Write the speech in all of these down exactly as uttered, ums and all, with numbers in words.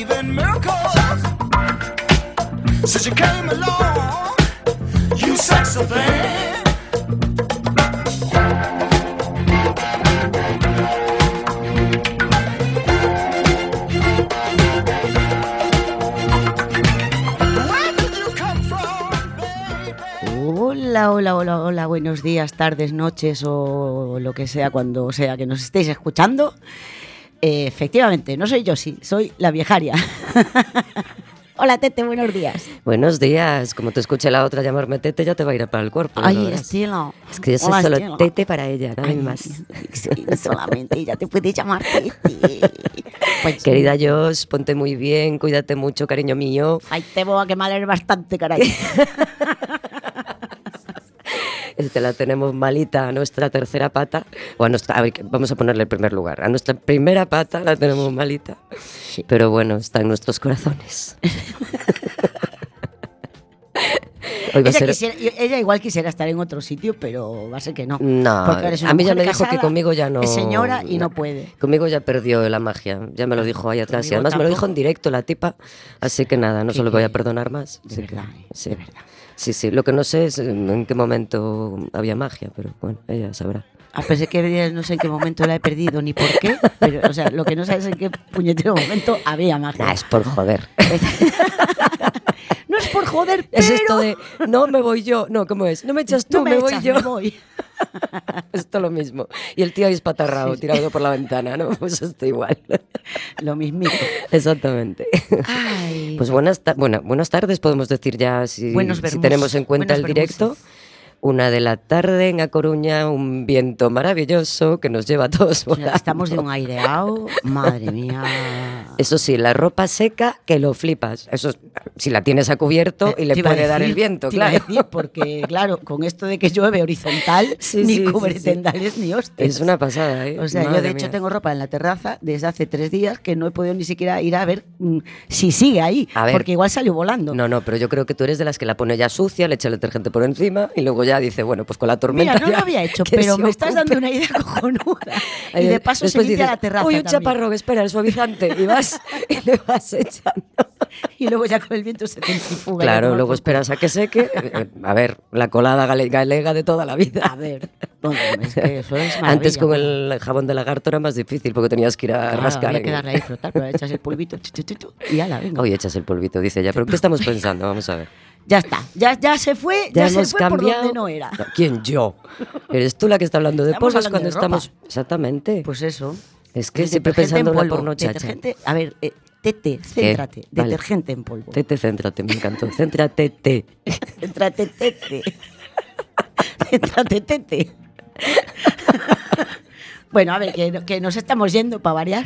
believe in miracles since you came along, you sexy thing. Hola, hola, hola, hola, buenos días, tardes, noches o lo que sea, cuando sea que nos estéis escuchando. Eh, efectivamente, no soy yo, sí, soy la viejaria. Hola, Tete, buenos días. Buenos días. Como te escuche la otra llamarme Tete, ya te va a ir para el cuerpo. Ay, estilo. Es que yo soy Hola, solo estilo. Tete para ella, nada Ay, más. Sí, solamente ella te puede llamar Tete. Pues, Querida Jos, ponte muy bien, cuídate mucho, cariño mío. Ay, te voy a quemar bastante, caray. Este, la tenemos malita a nuestra tercera pata. O a nuestra, a ver, vamos a ponerle el primer lugar. A nuestra primera pata la tenemos malita. Sí. Pero bueno, está en nuestros corazones. Hoy va a Ella, ser... quisiera, ella igual quisiera estar en otro sitio, pero va a ser que no. No, Porque eres una a mí ya mujer me dijo casada, que conmigo ya no... es señora y no puede. Conmigo ya perdió la magia, ya me lo dijo ahí atrás. Y Conmigo además me lo dijo tampoco. en directo la tipa, así que nada, no Que- se lo voy a que- perdonar más. De Así que- verdad, sí. de verdad. Sí, sí, lo que no sé es en qué momento había magia, pero bueno, ella sabrá. A pesar que no sé en qué momento la he perdido ni por qué, pero o sea, lo que no sabes en qué puñetero momento había magia. Nah, es por joder. No es por joder, pero... Es esto de, no me voy yo, no, ¿cómo es? No me echas tú, no me, voy echas, yo. me voy. Esto lo mismo. Y el tío ahí espatarrado, tirado por la ventana, ¿no? Pues esto igual. Lo mismito. Exactamente. Ay. Pues buenas, ta- bueno, buenas tardes, podemos decir ya si, Buenos si vermús, tenemos en cuenta buenos el directo. vermuses. Una de la tarde en A Coruña, un viento maravilloso que nos lleva a todos O sea, volando. estamos de un aireado, madre mía. Eso sí, la ropa seca que lo flipas. Eso si la tienes a cubierto y le Te iba a puede dar decir, el viento, te iba a claro. decir, porque claro, con esto de que llueve horizontal, Sí, ni sí, cubre sí, sí. tendales ni hostias. Es una pasada, ¿eh? O sea, yo Madre de hecho mía. tengo ropa en la terraza desde hace tres días que no he podido ni siquiera ir a ver mm, si sigue ahí, A ver. porque igual salió volando. No, no, pero yo creo que tú eres de las que la pone ya sucia, le echa el detergente por encima y luego ya dice, bueno, pues con la tormenta. Mira, no ya lo había hecho, que pero se me estás ocupe. dando una idea cojonuda. Y Ahí de paso se después limpia dices, la terraza uy, un también. chaparrón, espera, el suavizante. Y vas y le vas echando. Y luego ya con el viento se centrifuga. Claro, Ya luego como- esperas a que seque. Eh, A ver, la colada gale- galega de toda la vida. A ver, bueno, es que eso es maravilla. Antes con el jabón de lagarto era más difícil porque tenías que ir a Claro, rascar. había en- que darle ahí a frotar, pero echas el polvito tu, tu, tu, tu, y ala, venga. Hoy echas el polvito, dice ella. ¿Pero qué estamos pensando? Vamos a ver. Ya está, ya, ya se fue, ya, se hemos fue por donde no era. No, ¿quién? Yo. Eres tú la que está hablando de Estamos polvos hablando cuando de ropa. estamos. Exactamente. Pues eso. Es que El siempre detergente pensando en la polvo, porno chacha. detergente- a ver, eh, Tete, céntrate. Vale. Detergente en polvo. Tete, céntrate, me encantó. Céntrate, te. Céntrate, Tete. Céntrate, Tete. Bueno, a ver, que, que nos estamos yendo para variar.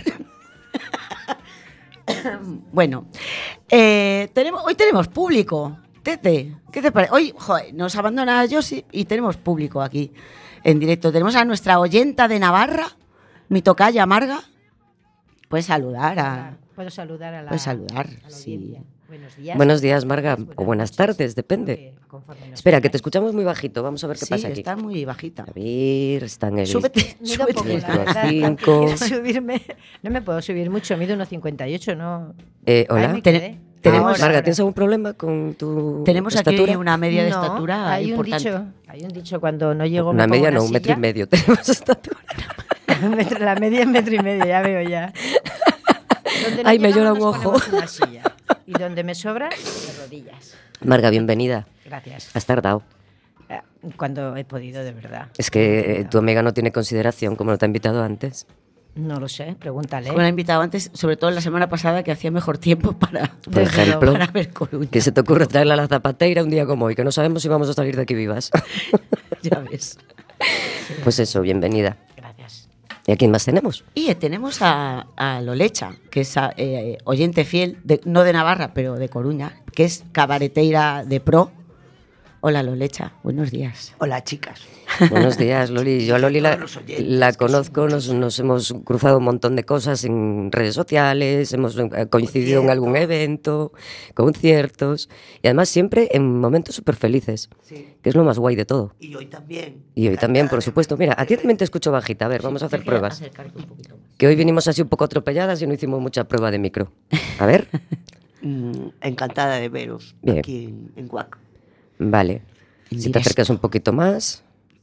Bueno, eh, tenemos, hoy tenemos público. Tete, ¿qué te parece? Hoy, joder, nos abandona Josi y tenemos público aquí en directo. Tenemos a nuestra oyenta de Navarra, mi tocaya Marga. Puedes saludar a... Puedo saludar a la, Puedes saludar, a la sí. audiencia. Buenos días. Buenos días, Marga, buenas o buenas noches, tardes, depende. porque conforme nos Espera, que te digáis. escuchamos muy bajito. Vamos a ver qué Sí, pasa aquí. está muy bajita. A ver, está en el. Súbete, Mido súbete. poco, Tres, la dos, verdad, aunque cinco. quiera subirme, no me puedo subir mucho, mido uno cincuenta y ocho, no. Eh, Ahí hola. me Ten- quedé. tenemos- Ahora, Marga, ahora. ¿tienes algún problema con tu Tenemos aquí estatura? una media de No, estatura hay un importante. dicho, hay un dicho cuando no llego Una me pongo media, no, un silla. metro y medio tenemos estatura. Un metro- la media es metro y medio, ya veo ya. Donde no Ay, me llegamos, llora un nos ojo. ponemos una silla. Y donde me sobra, de rodillas. Marga, bienvenida. Gracias. Has tardado. Eh, Cuando he podido, de verdad. Es que eh, tu amiga no tiene consideración, como no te ha invitado antes. No lo sé, pregúntale. Me la he invitado antes, sobre todo la semana pasada, que hacía mejor tiempo para, Por ejemplo, para ver Coruña. que se te ocurre traerla a la zapateira un día como hoy, que no sabemos si vamos a salir de aquí vivas. Ya ves. Pues eso, bienvenida. Gracias. ¿Y a quién más tenemos? Y eh, tenemos a, a Lolecha, que es a- eh, oyente fiel, de- no de Navarra, pero de Coruña, que es cabareteira de pro. Hola Lolecha, buenos días. Hola, chicas. Buenos días, Loli. Yo a Loli la, Todos los oyentes, la que conozco, nos, nos hemos cruzado un montón de cosas en redes sociales, hemos eh, coincidido en algún evento, conciertos, y además siempre en momentos súper felices, Sí. que es lo más guay de todo. Y hoy también. Y hoy también, por supuesto. Mira, a ti también te escucho bajita. A ver, vamos a hacer pruebas. Que hoy vinimos así un poco atropelladas y no hicimos mucha prueba de micro. A ver. Mm, encantada de veros Bien. aquí en, en Cuac. Vale. En Si te acercas directo. un poquito más.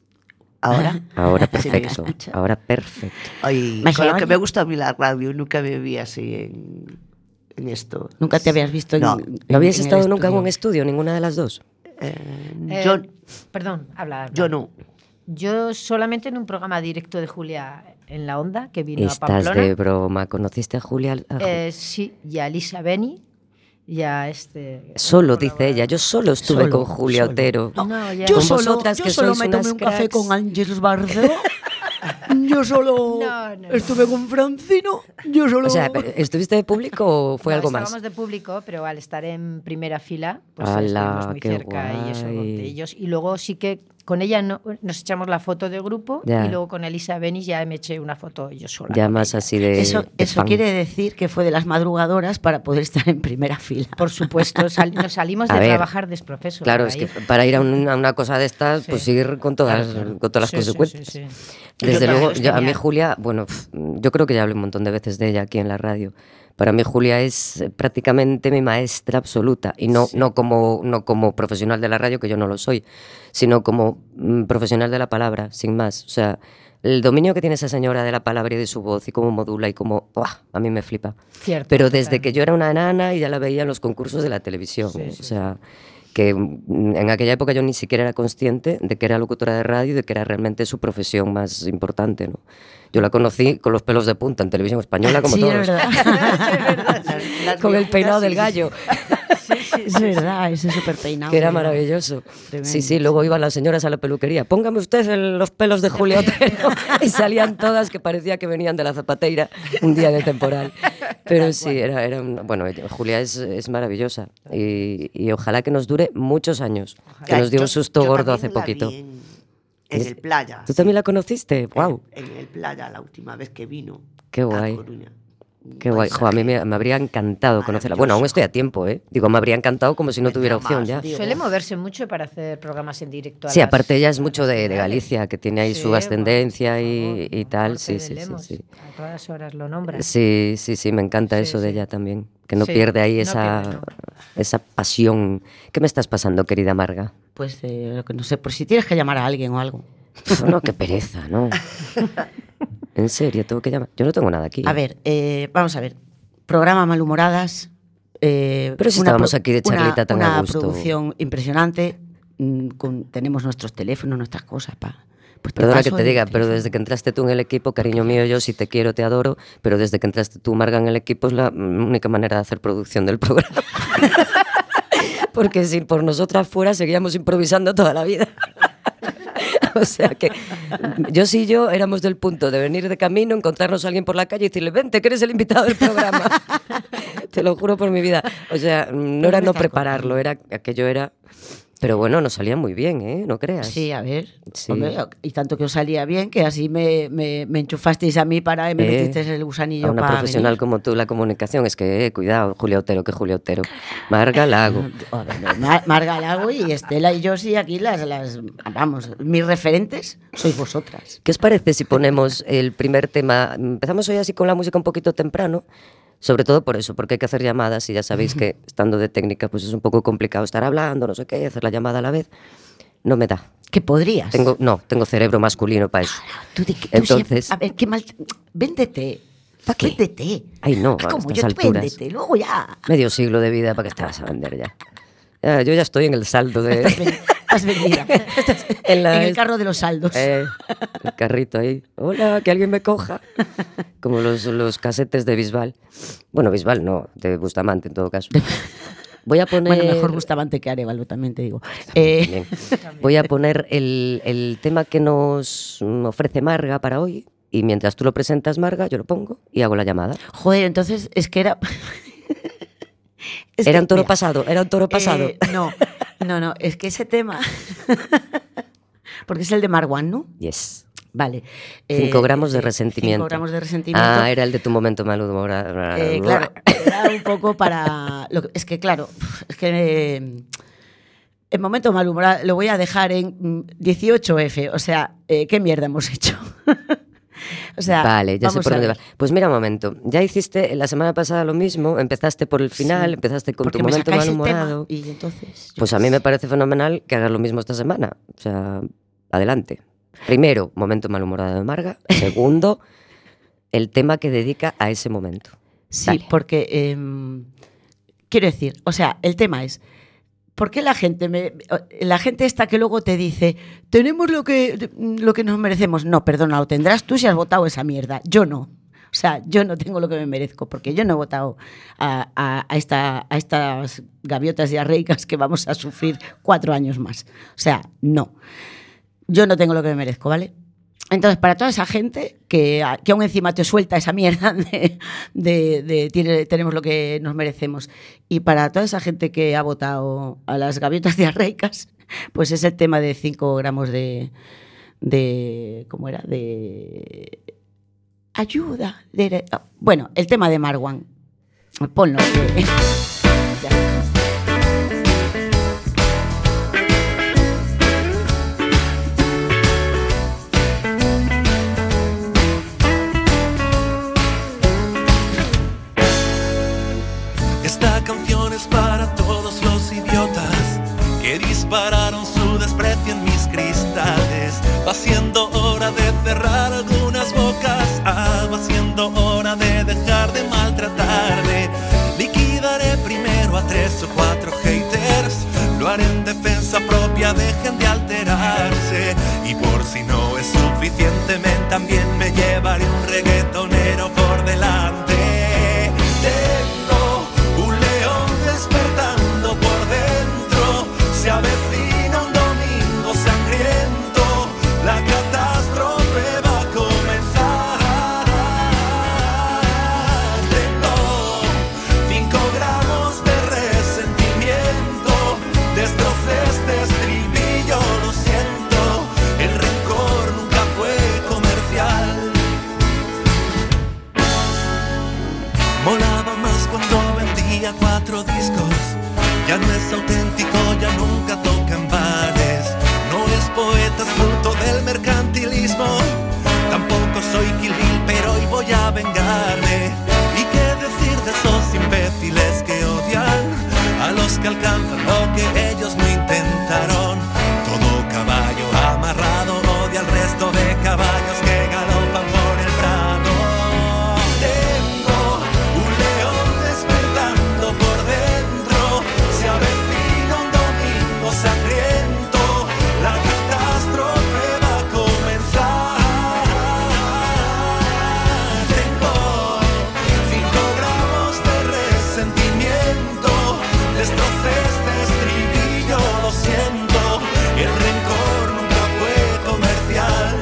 Ahora, Ahora ¿Se me perfecto. escucha? Ahora perfecto. Ay, ¿Me con lo se que oye? me gusta a mí la radio, nunca me vi así en, en esto. Nunca te habías visto en, No. en- ¿No habías en el estado nunca en estudio? un estudio, ninguna de las dos? Eh, Eh, yo, Perdón, habla, habla. yo no. Yo solamente en un programa directo de Julia en la Onda, que vino a Estás Pamplona. de broma. ¿Conociste a Julia? A Ju- Eh, sí, y a Lisa Beni, y a este... Solo, dice ella. Yo solo estuve Solo, con Julia solo. Otero. No, ya- Yo Con solo, vosotras yo que solo sois me tomé unas un café cracks. con Ángeles Barceló. Yo solo No, no, no. estuve con Francino. Yo solo. O sea, pero, ¿estuviste de público o fue No, algo estábamos más? de público, pero al estar en primera fila, pues ¡Hala, estuvimos muy qué cerca y eso con guay! ellos. Y luego sí que con ella no, nos echamos la foto de grupo Ya. y luego con Elisa Benis ya me eché una foto yo sola. Ya con más ella. así de. Eso, de eso fan. quiere decir que fue de las madrugadoras para poder estar en primera fila. Por supuesto, sal- nos salimos A de ver, trabajar desprofeso. Claro, para es que ir. para ir a, un- a una cosa de estas, pues Sí. ir con todas, Claro, claro. con todas las Sí, sí, consecuencias. sí, sí. Desde Yo luego, también, yo- a mí genial. Julia, bueno, pf, yo creo que ya hablé un montón de veces de ella aquí en la radio. Para mí Julia es eh, prácticamente mi maestra absoluta y no, no, como, no como profesional de la radio, que yo no lo soy, sino como mm, profesional de la palabra, sin más. O sea, el dominio que tiene esa señora de la palabra y de su voz y cómo modula y cómo... ¡buah! A mí me flipa. Cierto, Pero desde totalmente. que yo era una enana y ya la veía en los concursos de la televisión. Sí, ¿eh? sí, O sea, que mm, en aquella época yo ni siquiera era consciente de que era locutora de radio y de que era realmente su profesión más importante, ¿no? Yo la conocí con los pelos de punta en televisión española, como Sí, todos. es verdad. Las- las Con el viejitas, peinado sí. del gallo, Es verdad, ese súper peinado. que era ¿verdad? maravilloso. Tremendo. Sí, sí, luego iban las señoras a la peluquería. Póngame usted el- los pelos de Julia Otero. Y salían todas que parecía que venían de la zapateira un día de temporal. Pero sí, era, era un- bueno, ella- Julia es, es maravillosa. Y, y ojalá que nos dure muchos años. Que nos dio Yo- un susto yo gordo también hace la poquito. vi En, en el playa. ¿Tú también la conociste? ¡Wow! En, en el playa, la última vez que vino. Qué a guay. Coruña. Un Qué guay. Jo, a mí me, me habría encantado conocerla. Bueno, aún estoy a tiempo, ¿eh? Digo, me habría encantado como si no Vendrá tuviera opción más, ya. digo. Suele moverse mucho para hacer programas en directo. a Sí, las- aparte ella es a mucho las de, de ciudades. Galicia, que tiene ahí Sí, su bueno, ascendencia por y, favor, y tal. Jorge Sí, de sí, sí, Lemos, sí. A todas horas lo nombra. Sí, sí, sí, me encanta Sí, eso de sí. ella también. Que no Sí, pierde ahí no esa, pierde, no. esa pasión. ¿Qué me estás pasando, querida Marga? Pues eh, lo que no sé, por si tienes que llamar a alguien o algo. Pf, no, qué pereza, ¿no? En serio, tengo que llamar. Yo no tengo nada aquí. A ver, eh, vamos a ver. Programa Malhumoradas. eh, Pero si una estábamos pro- aquí de una- charlita tan a una gusto. producción impresionante. mm, con- tenemos nuestros teléfonos, nuestras cosas. Pa, pues te Perdona paso que te el diga, pero teléfono. desde que entraste tú en el equipo, cariño mío, yo sí te quiero, te adoro, pero desde que entraste tú, Marga, en el equipo es la mm, única manera de hacer producción del programa. Porque si por nosotras fuera, seguíamos improvisando toda la vida. O sea que yo sí y yo éramos del punto de venir de camino, encontrarnos a alguien por la calle y decirle, vente, que eres el invitado del programa. Te lo juro por mi vida. O sea, no era me no estás prepararlo, era aquello era... Pero bueno, nos salía muy bien, ¿eh? No creas. Sí, a ver. Sí. Hombre, y tanto que os salía bien que así me, me, me enchufasteis a mí para me Eh, metisteis el gusanillo A una para profesional venir. como tú, la comunicación, es que, eh, cuidado, Julia Otero, que Julia Otero. Marga Lago. A ver, Mar- Marga Lago y Estela y yo sí aquí las, las vamos, mis referentes sois vosotras. ¿Qué os parece si ponemos el primer tema? Empezamos hoy así con la música un poquito temprano, sobre todo por eso, porque hay que hacer llamadas y ya sabéis que estando de técnica pues es un poco complicado estar hablando, no sé qué, y hacer la llamada a la vez. No me da. Que podrías. Tengo, no, tengo cerebro masculino para eso. Tú di que- tú Entonces- siempre- a ver, qué mal. Véndete. ¿Pa qué? Véndete. Ay, no, Haz a como estas yo, tú alturas. véndete. Luego ya. Medio siglo de vida para que te vas a vender ya. Ya, yo ya estoy en el saldo de... Estás vendida. Estás En la- en el carro de los saldos. Eh, el carrito ahí. Hola, que alguien me coja. Como los, los casetes de Bisbal. Bueno, Bisbal no, de Bustamante en todo caso. Voy a poner... Bueno, mejor Bustamante que Arévalo, también te digo. Eh, Bien. Voy a poner el, el tema que nos ofrece Marga para hoy. Y mientras tú lo presentas, Marga, yo lo pongo y hago la llamada. joder, entonces es que era. Es Era que, un toro mira, pasado, era un toro pasado. eh, no, no, no, es que ese tema. Porque es el de Marwan, ¿no? Yes. Vale. Cinco Eh, gramos de eh, resentimiento. Cinco gramos de resentimiento. Ah, era el de tu momento malhumorado. Eh, claro, era un poco para... lo que- es que, claro, es que... eh, el momento malhumorado lo voy a dejar en mm, dieciocho efe. O sea, eh, ¿qué mierda hemos hecho? O sea, vale, ya sé vamos por a dónde ver. va. Pues mira un momento, ya hiciste la semana pasada lo mismo, empezaste por el final, Sí, empezaste con porque tu me momento sacáis el malhumorado. tema y entonces, yo Pues qué a mí sé. me parece fenomenal que hagas lo mismo esta semana. O sea, adelante. Primero, momento malhumorado de Marga. Segundo, el tema que dedica a ese momento. Sí, Dale. porque eh, quiero decir, o sea, el tema es, ¿por qué la gente me, la gente esta que luego te dice, tenemos lo que, lo que nos merecemos? No, perdona, lo tendrás tú si has votado esa mierda. Yo no. O sea, yo no tengo lo que me merezco, porque yo no he votado a, a, a, esta, a estas gaviotas diarreicas que vamos a sufrir cuatro años más. O sea, no. Yo no tengo lo que me merezco, ¿vale? Entonces, para toda esa gente que, que aún encima te suelta esa mierda de, de, de tiene, tenemos lo que nos merecemos, y para toda esa gente que ha votado a las gaviotas diarreicas, pues es el tema de cinco gramos de, de ¿cómo era? De ayuda. De, bueno, el tema de Marwan. Ponlo. Que, ya. Esta canción es para todos los idiotas que dispararon su desprecio en mis cristales. Va siendo hora de cerrar algunas bocas, ah, va siendo hora de dejar de maltratarme. Liquidaré primero a tres o cuatro haters, lo haré en defensa propia, dejen de alterarse. Y por si no es suficientemente, también me llevaré un reggaetonero por delante. Tengo un león despertando por dentro, se avecina un domingo sangriento, la catástrofe va a comenzar. Tengo cinco gramos de resentimiento, destrocé este estribillo, lo siento, el rencor nunca fue comercial. Molaba más cuando vendía cuatro discos, ya no es auténtico, ya nunca toca en bares. No es poeta, es fruto del mercantilismo, tampoco soy Kill Bill, pero hoy voy a vengarme. ¿Y qué decir de esos imbéciles que odian a los que alcanzan lo que ellos no intentaron? Todo caballo amarrado odia al resto de caballos que galopan por el prado. Tengo un león despertando por dentro, se avecina un domingo sangriento, la catástrofe va a comenzar. Tengo cinco gramos de resentimiento, destrocé este estribillo, lo siento, el rencor nunca fue comercial.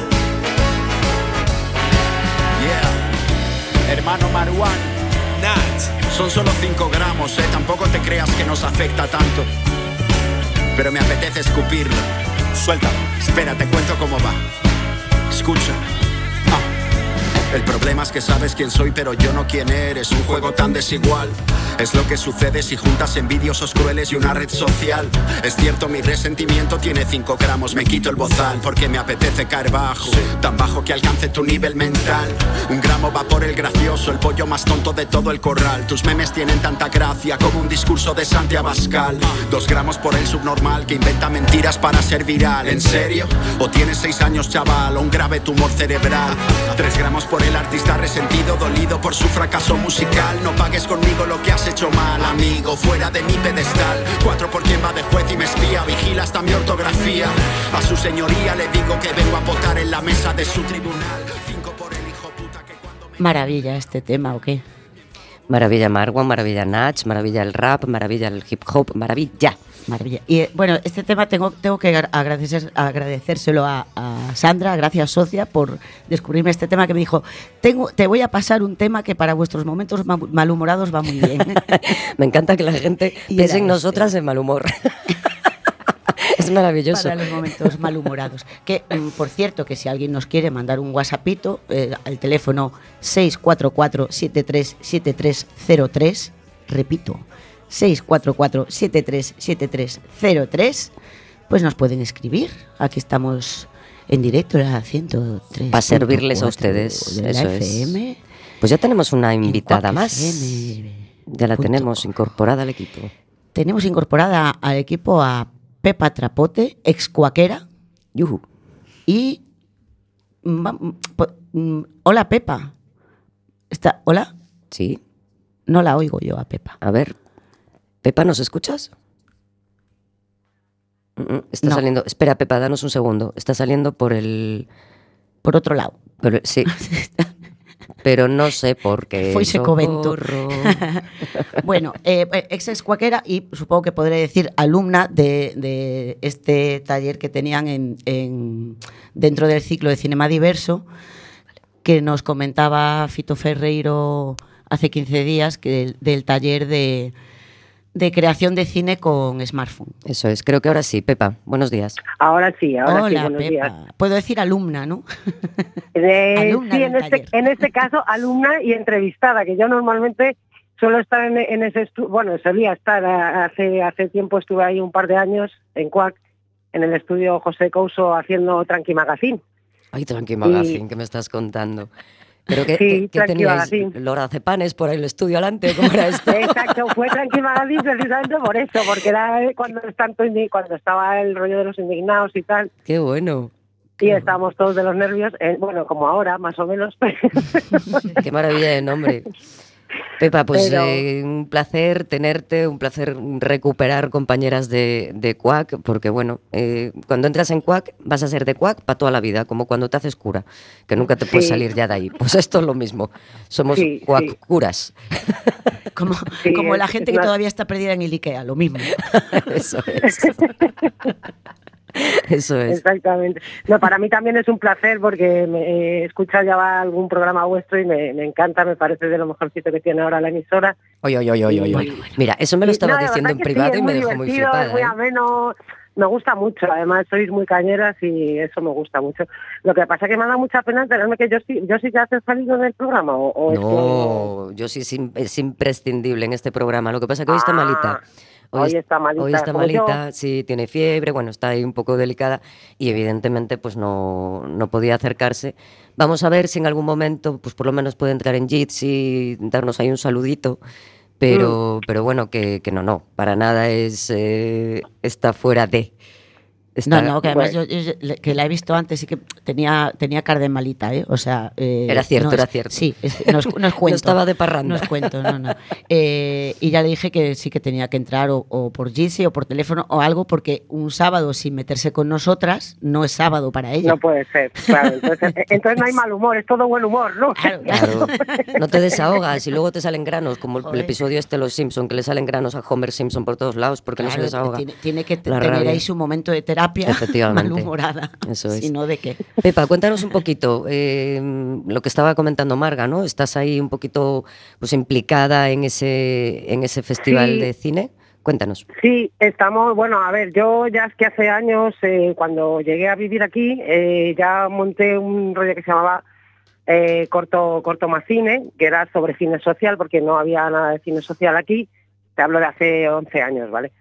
Yeah, hermano Marwan, Nat, son solo cinco gramos, eh, tampoco te creas que nos afecta tanto. Pero me apetece escupirlo. Suéltalo, espera, te cuento cómo va. Escucha. Ah. El problema es que sabes quién soy, pero yo no quién eres. Un juego tan desigual. Es lo que sucede si juntas envidiosos crueles y una red social. Es cierto, mi resentimiento tiene cinco gramos. Me quito el bozal porque me apetece caer bajo, tan bajo que alcance tu nivel mental. Un gramo va por el gracioso, el pollo más tonto de todo el corral. Tus memes tienen tanta gracia como un discurso de Santi Abascal. Dos gramos por el subnormal que inventa mentiras para ser viral. ¿En serio? ¿O tienes seis años, chaval, o un grave tumor cerebral? Tres gramos por el artista resentido, dolido por su fracaso musical. No pagues conmigo lo que has hecho mal, amigo, fuera de mi pedestal. Cuatro por quien va de juez y me espía, vigila hasta mi ortografía. A su señoría le digo que vengo a votar en la mesa de su tribunal. Cinco por el hijo puta que cuando me... Maravilla este tema, ¿o qué? Maravilla Marwan, maravilla Nach, maravilla el rap, maravilla el hip hop, maravilla. Maravilla. Y eh, bueno, este tema tengo, tengo que agradecer, agradecérselo a, a Sandra, gracias socia, por descubrirme este tema que me dijo, tengo, te voy a pasar un tema que para vuestros momentos ma- malhumorados va muy bien. Me encanta que la gente Y piense en era nosotras en mal humor. Es maravilloso. Para los momentos malhumorados. Que, mm, por cierto, que si alguien nos quiere mandar un WhatsAppito, eh, al teléfono seis cuatro cuatro siete tres siete tres cero tres, repito, seis cuatro cuatro siete tres siete tres cero tres, pues nos pueden escribir. Aquí estamos en directo la ciento tres. Para servirles a ustedes, de la eso F M. es. Pues ya tenemos una invitada en más. F M. Ya la Punto tenemos com. incorporada al equipo. Tenemos incorporada al equipo a Pepa Trapote, ex cuaquera. Yuhu. Y. mm, po- mm, Hola, Pepa. Está, ¿Hola? Sí. No la oigo yo a Pepa. A ver. Pepa, ¿nos escuchas? Mm, mm, Está No. saliendo. Espera, Pepa, danos un segundo. Está saliendo por el. Por otro lado. por el- sí. Pero no sé por qué. Foi ese covento. Socorro. Bueno, eh, ex ex cuaquera y supongo que podré decir alumna de, de este taller que tenían en, en- dentro del ciclo de Cinema Diverso, que nos comentaba Fito Ferreiro hace quince días, que del, del taller de, de creación de cine con smartphone. Eso es. Creo que ahora sí. Pepa, buenos días. Ahora sí, ahora sí, Hola, buenos Pepa. días. Puedo decir alumna, ¿no? Eh, Alumna sí, del en este, taller. en este caso, alumna y entrevistada, que yo normalmente suelo estar en, en ese estudio, bueno, solía estar, a- hace, hace tiempo estuve ahí un par de años en Cuac, en el estudio José Couso haciendo Tranqui Magazine. Ay, Tranqui Magazine, ¿qué me estás contando? ¿Pero qué, Sí, qué- qué Tranqui teníais? Magazine. ¿Lorazepanes por ahí en el estudio delante? ¿Cómo era esto? Exacto, fue Tranqui Magazine precisamente por eso, porque era cuando, tanto, indi- cuando estaba el rollo de los indignados y tal, Qué bueno. y estábamos todos de los nervios, eh, bueno, como ahora, más o menos. Qué maravilla de nombre. Pepa, pues Pero- eh, un placer tenerte, un placer recuperar compañeras de, de Cuac, porque bueno, eh, cuando entras en Cuac vas a ser de Cuac para toda la vida, como cuando te haces cura, que nunca te puedes Sí. salir ya de ahí. Pues esto es lo mismo, somos Sí, Cuac sí. curas. Como, Sí, como la es- gente es que una- todavía está perdida en el IKEA, lo mismo. Eso es. Eso es. Exactamente. No, para mí también es un placer porque me he escuchado ya algún programa vuestro y me, me encanta, me parece de lo mejorcito que tiene ahora la emisora. Oye, oye, oye, oye, oye. Mira, eso me lo Y, estaba no, de diciendo verdad en que privado sí, y es me muy dejó muy divertido, flipada. es muy ¿eh? ameno, me gusta mucho, además sois muy cañeras y eso me gusta mucho. Lo que pasa es que me da mucha pena enterarme que yo sí, yo sí ya he salido en el programa o, o es que- No, yo sí es, im- es imprescindible en este programa. Lo que pasa es que hoy está Ah, malita. hoy es- está malita, Hoy está como yo. malita, sí, tiene fiebre, bueno, está ahí un poco delicada y evidentemente pues no, no podía acercarse. Vamos a ver si en algún momento pues por lo menos puede entrar en Jits y darnos ahí un saludito. Pero, Mm. pero bueno, que, que no, no, para nada es eh, está fuera de. Está- No, no, que además Bueno. yo, yo- le- que la he visto antes y que tenía, tenía cara de malita, ¿eh? O sea... eh, Era cierto, no es- era cierto. Sí, es- no, es, no es cuento. No estaba de parranda. No es cuento, no, no. Eh, y ya le dije que sí que tenía que entrar o, o por Jitsi o por teléfono o algo, porque un sábado sin meterse con nosotras no es sábado para ella. No puede ser, claro. Entonces, entonces no hay mal humor, es todo buen humor, ¿no? Claro, Claro, no te desahogas y luego te salen granos, como el, el Joder. episodio este de Los Simpson, que le salen granos a Homer Simpson por todos lados porque no se Claro, desahoga. tiene, tiene que te- La tener rabia. ahí su momento de terapia Efectivamente. malhumorada. Eso es. Si no, ¿de qué? Pepa, cuéntanos un poquito eh, lo que estaba comentando Marga, ¿no? Estás ahí un poquito pues implicada en ese en ese festival Sí. de cine. Cuéntanos. Sí, estamos, bueno, a ver, yo ya es que hace años, eh, cuando llegué a vivir aquí, eh, ya monté un rollo que se llamaba eh, Corto, Corto Más Cine, que era sobre cine social, porque no había nada de cine social aquí, te hablo de hace once años, ¿vale?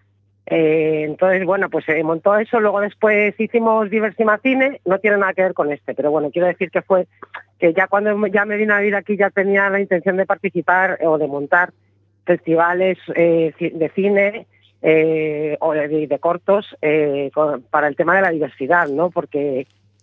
Eh, entonces, bueno, pues se montó eso, luego después hicimos Diversima Cine, no tiene nada que ver con este, pero bueno, quiero decir que fue que ya cuando ya me vine a vivir aquí ya tenía la intención de participar o de montar festivales eh, ci- de cine eh, o de, de cortos eh, con- para el tema de la diversidad, ¿no? Porque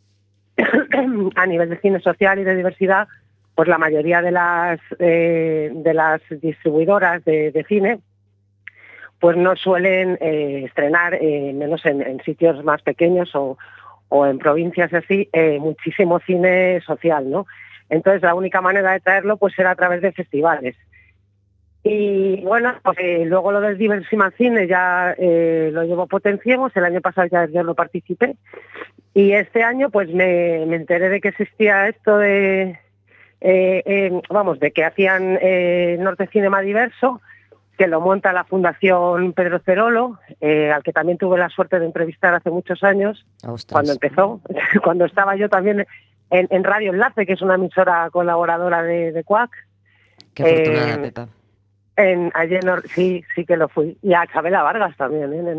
a nivel de cine social y de diversidad, pues la mayoría de las eh, de las distribuidoras de, de cine pues no suelen eh, estrenar, eh, menos en, en sitios más pequeños o, o en provincias así, eh, muchísimo cine social, ¿no? Entonces la única manera de traerlo pues era a través de festivales. Y bueno, pues eh, luego lo del Diversima Cine ya eh, lo llevo Potenciemos, el año pasado ya, ya lo participé, y este año pues me, me enteré de que existía esto de, eh, eh, vamos, de que hacían eh, Norte Cinema Diverso, que lo monta la Fundación Pedro Cerolo, eh, al que también tuve la suerte de entrevistar hace muchos años, Ostras. cuando empezó, cuando estaba yo también en, en Radio Enlace, que es una emisora colaboradora de, de Cuac. Qué afortunada, eh, Pepa. En, allí en Or- sí, sí que lo fui. Y a Chabela Vargas también, ¿eh, nena?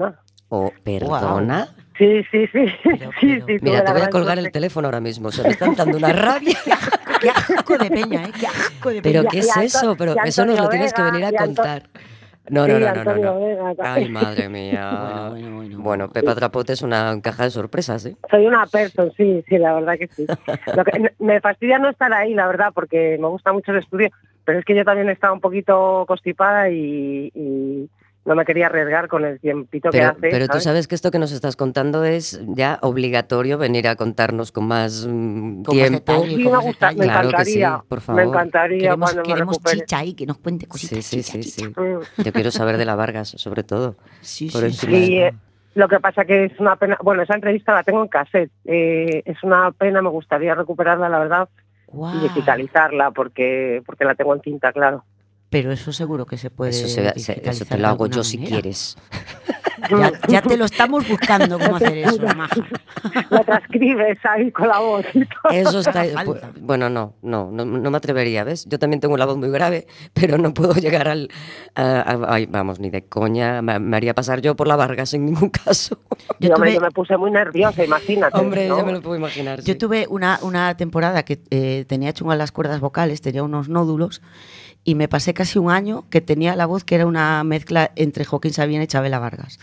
Oh, ¿perdona? Wow. Sí, sí, sí. Pero, sí, pero, sí, Mira, tuve te la voy a gran colgar suerte. el teléfono ahora mismo. Se me está dando una rabia. Qué asco de peña, ¿eh? Qué asco de Pero peña. ¿qué Y es Anto- eso? Pero y eso nos lo Antonio tienes que Vega, venir a y Anto- contar. No, Sí, no, no, no, no, Antonio no. Vega. Ay, madre mía. Bueno, bueno, bueno. Bueno, Pepa Trapote es una caja de sorpresas, ¿eh? Soy una persona, sí, sí, la verdad que sí. Lo que, me fastidia no estar ahí, la verdad, porque me gusta mucho el estudio, pero es que yo también estaba un poquito constipada y, y no me quería arriesgar con el tiempito que Pero, hace. pero tú ¿sabes? sabes que esto que nos estás contando es ya obligatorio venir a contarnos con más mm, Con más tiempo. detalle. Sí, con me más gusta, detalle. me Claro que sí, encantaría, por favor. me encanría Queremos, cuando me queremos recupere. chicha ahí, que nos cuente Sí, cositas. sí, chicha, sí, chicha. sí. Mm. Yo quiero saber de la Vargas, sobre todo. Sí, Por sí, encima sí. de- Sí, eh, lo que pasa que es una pena, bueno, esa entrevista la tengo en cassette, eh, es una pena, me gustaría recuperarla, la verdad, Guau. y digitalizarla, porque porque la tengo en cinta, claro. Pero eso seguro que se puede Eso, se- se- digitalizar eso te de lo hago alguna yo si manera. quieres. Ya, ya te lo estamos buscando cómo hacer eso, maja. Lo transcribes ahí con la voz y todo. Eso está. Haga pu- falta. Bueno, no, no, no, no me atrevería, ¿ves? Yo también tengo la voz muy grave, pero no puedo llegar al. a- a- ay, vamos, ni de coña. Me, me haría pasar yo por la Vargas en ningún caso. Yo Y, hombre, tuve- yo me puse muy nerviosa, imagínate. Hombre, ¿no? ya me lo puedo imaginar. Yo sí. tuve una, una temporada que eh, tenía chungas las cuerdas vocales, tenía unos nódulos y me pasé casi un año que tenía la voz que era una mezcla entre Joaquín Sabina y Chabela Vargas.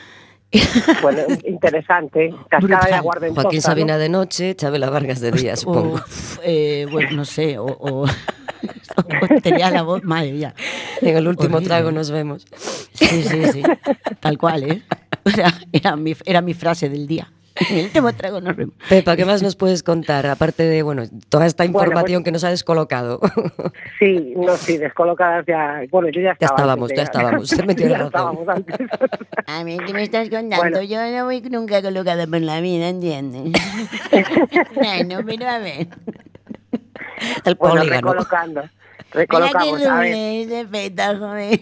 Bueno, interesante. Cascada Brutal. de aguardentosa, Joaquín ¿no? Sabina de noche, Chabela Vargas de día, supongo. O, eh, bueno, no sé, o, o- o tenía la voz, madre mía. En el último Horrible. trago nos vemos. Sí, sí, sí, tal cual, ¿eh? O sea, era mi, era mi frase del día. En el último trago nos vemos. Pepa, ¿qué más nos puedes contar? Aparte de, bueno, toda esta Bueno, información pues- que nos ha descolocado. Sí, no, sí, descolocadas ya. Bueno, yo ya Ya estaba. estábamos, antes ya de- estábamos. Usted me tiene Ya razón. estábamos antes. A mí, ¿qué me estás contando? Bueno. Yo no voy nunca colocada por la vida, ¿entiendes? No, no, pero a ver. El Bueno, polígono. recolocando. Mira Recolocamos, qué a ver. lunes de feta, joder.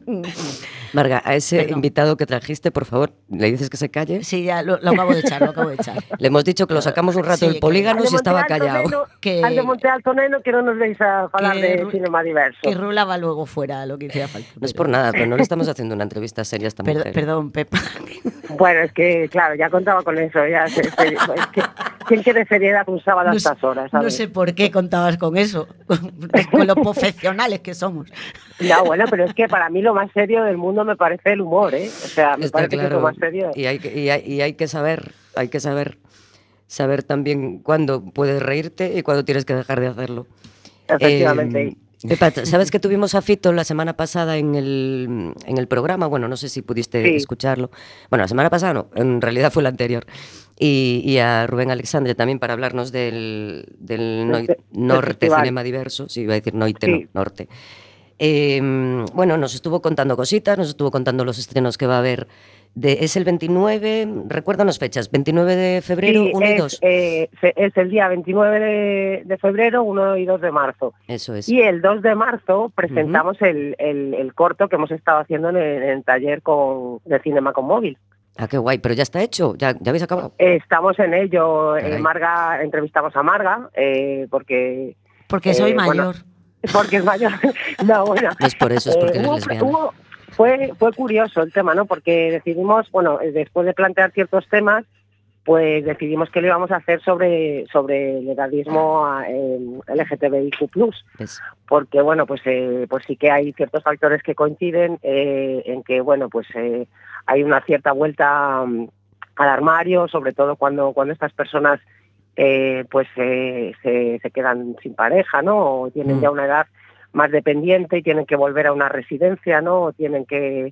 Marga, a ese Perdón. invitado que trajiste, por favor, le dices que se calle. Sí, ya lo, lo acabo de echar, lo acabo de echar. Le hemos dicho que lo sacamos un rato Sí, del que- polígono Al de si estaba Monte Alto callado. Neno, Que- al de Monte Alto Neno, que no nos veis a hablar Que de ru- cinema diverso. Que rulaba luego fuera lo que hiciera falta. No es pero- por nada, pero no le estamos haciendo una entrevista seria a esta Perdón, mujer. perdón, Pepa. Bueno, es que, claro, ya contaba con eso. Ya se- se- es que, ¿quién quiere seriedad un sábado a No sé- estas horas? No ¿sabes? sé por qué contabas con eso, con, con lo profesionales que somos. No, bueno, pero es que para mí lo más serio del mundo me parece el humor, ¿eh? O sea, me Está parece que es claro. lo más serio. Y hay que, y hay, y hay que saber, hay que saber, saber también cuándo puedes reírte y cuándo tienes que dejar de hacerlo. Efectivamente. Eh, Pepa, ¿sabes que tuvimos a Fito la semana pasada en el, en el programa? Bueno, no sé si pudiste Sí. escucharlo. Bueno, la semana pasada no, en realidad fue la anterior. Y, y a Rubén Alexandre también para hablarnos del, del Noi- Del Norte festival. Cinema Diverso. Sí, iba a decir Noite, Sí. no, Norte. Eh, bueno, nos estuvo contando cositas, nos estuvo contando los estrenos que va a haber. De, es el veintinueve, recuérdanos fechas, veintinueve de febrero, Sí, uno y es, dos. eh, se- es el día veintinueve de, de febrero, uno y dos de marzo. Eso es. Y el dos de marzo presentamos el, el- el corto que hemos estado haciendo en el, en el taller con, de Cinema con Móvil. Ah, qué guay, pero ya está hecho, ya, ya habéis acabado. Eh, Estamos en ello. eh, Caray. Marga, entrevistamos a Marga, eh, porque, Porque soy Eh, bueno, mayor. porque es mayor. No, bueno. No es por eso, es porque Eh, eres hubo- lesbiana. hubo- fue, fue curioso el tema, ¿no? Porque decidimos, bueno, eh, después de plantear ciertos temas, pues decidimos que lo íbamos a hacer sobre, sobre el edadismo eh, L G T B I Q plus, ¿Ves? porque, bueno, pues, eh, pues sí que hay ciertos factores que coinciden eh, en que, bueno, pues eh, hay una cierta vuelta mm, al armario, sobre todo cuando, cuando estas personas eh, pues eh, se, se quedan sin pareja, ¿no? O tienen Mm. ya una edad más dependiente y tienen que volver a una residencia, ¿no? O tienen que...